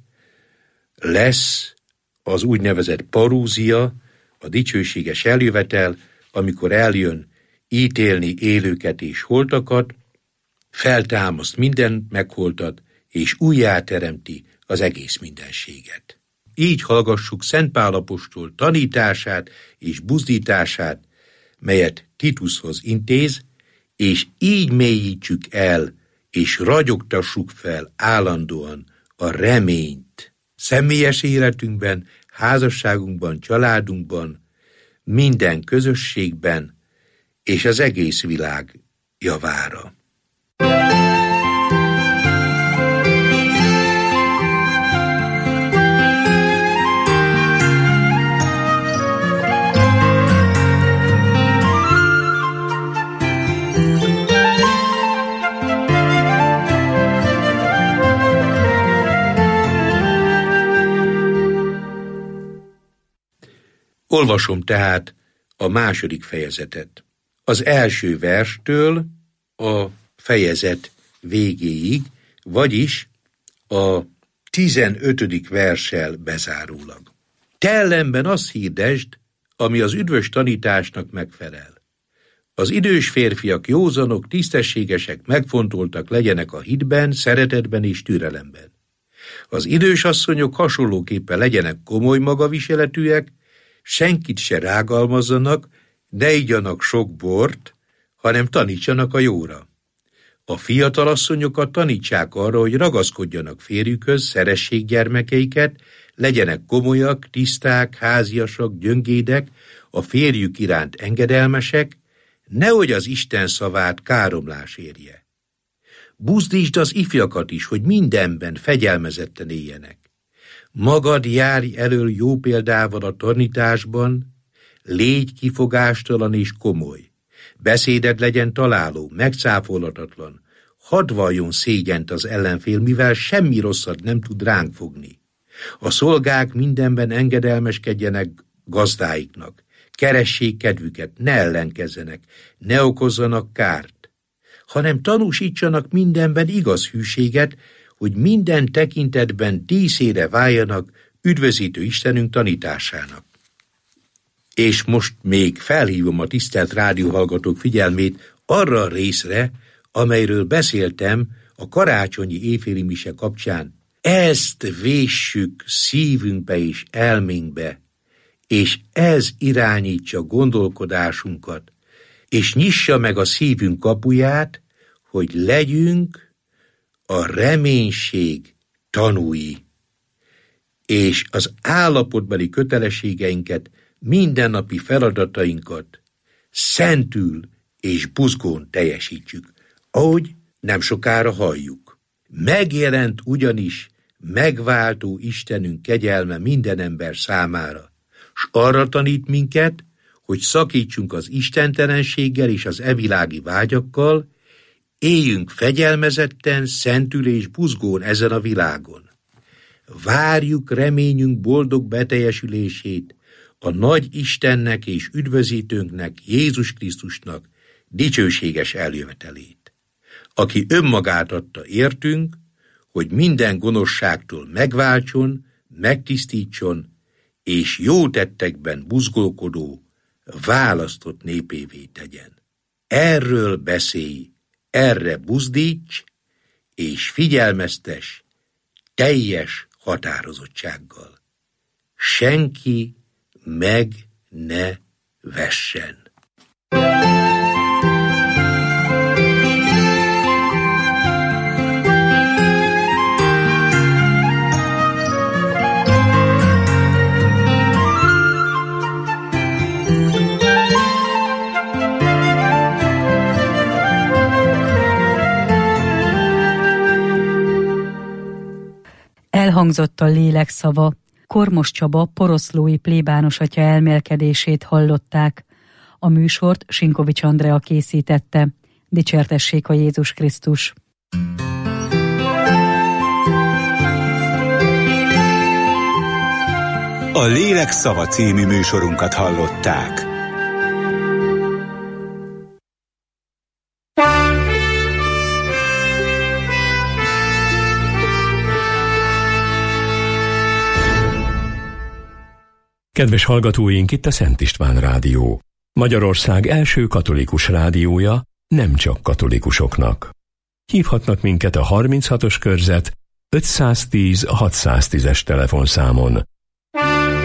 lesz az úgynevezett parúzia, a dicsőséges eljövetel, amikor eljön ítélni élőket és holtakat, feltámaszt minden megholtat, és újjáteremti az egész mindenséget. Így hallgassuk Szent Pál apostol tanítását és buzdítását, melyet Titushoz intéz, és így mélyítsük el, és ragyogtassuk fel állandóan a reményt. Személyes életünkben, házasságunkban, családunkban, minden közösségben, és az egész világ javára. Olvasom tehát a második fejezetet. Az első verstől a fejezet végéig, vagyis a tizenötödik verssel bezárólag. Te ellenben azt hirdesd, ami az üdvös tanításnak megfelel. Az idős férfiak józanok, tisztességesek, megfontoltak legyenek a hitben, szeretetben és türelemben. Az idős asszonyok hasonlóképpen legyenek komoly magaviseletűek, senkit se rágalmazzanak, ne igyanak sok bort, hanem tanítsanak a jóra. A fiatal asszonyokat tanítsák arra, hogy ragaszkodjanak férjükhöz, szeressék gyermekeiket, legyenek komolyak, tiszták, háziasak, gyöngédek, a férjük iránt engedelmesek, nehogy az Isten szavát káromlás érje. Buzdítsd az ifjakat is, hogy mindenben fegyelmezetten éljenek. Magad járj elől jó példával a tanításban, légy kifogástalan és komoly. Beszéded legyen találó, megcáfolhatatlan. Hadd valljon szégyent az ellenfél, mivel semmi rosszat nem tud ránk fogni. A szolgák mindenben engedelmeskedjenek gazdáiknak. Keressék kedvüket, ne ellenkezzenek, ne okozzanak kárt, hanem tanúsítsanak mindenben igaz hűséget, hogy minden tekintetben díszére váljanak üdvözítő Istenünk tanításának. És most még felhívom a tisztelt rádióhallgatók figyelmét arra a részre, amelyről beszéltem a karácsonyi éjféli mise kapcsán. Ezt véssük szívünkbe és elménkbe, és ez irányítsa gondolkodásunkat, és nyissa meg a szívünk kapuját, hogy legyünk a reménység tanúi, és az állapotbeli kötelességeinket, mindennapi feladatainkat szentül és buzgón teljesítsük, ahogy nem sokára halljuk. Megjelent ugyanis megváltó Istenünk kegyelme minden ember számára, s arra tanít minket, hogy szakítsunk az istentelenséggel és az evilági vágyakkal, éljünk fegyelmezetten, szentül és buzgón ezen a világon. Várjuk reményünk boldog beteljesülését, a nagy Istennek és üdvözítőnknek, Jézus Krisztusnak dicsőséges eljövetelét, aki önmagát adta értünk, hogy minden gonoszságtól megváltson, megtisztítson, és jó tettekben buzgolkodó, választott népévé tegyen. Erről beszélj, erre buzdíts, és figyelmeztes teljes határozottsággal. Senki meg ne vessen. Elhangzott a lélek szava. Kormos Csaba poroszlói plébános atya elmélkedését hallották. A műsort Sinkovics Andrea készítette. Dicsértessék a Jézus Krisztus! A Lélek szava című műsorunkat hallották. Kedves hallgatóink, itt a Szent István Rádió. Magyarország első katolikus rádiója, nem csak katolikusoknak. Hívhatnak minket a harminchatos körzet ötszáztíz hatszáztízes telefonszámon.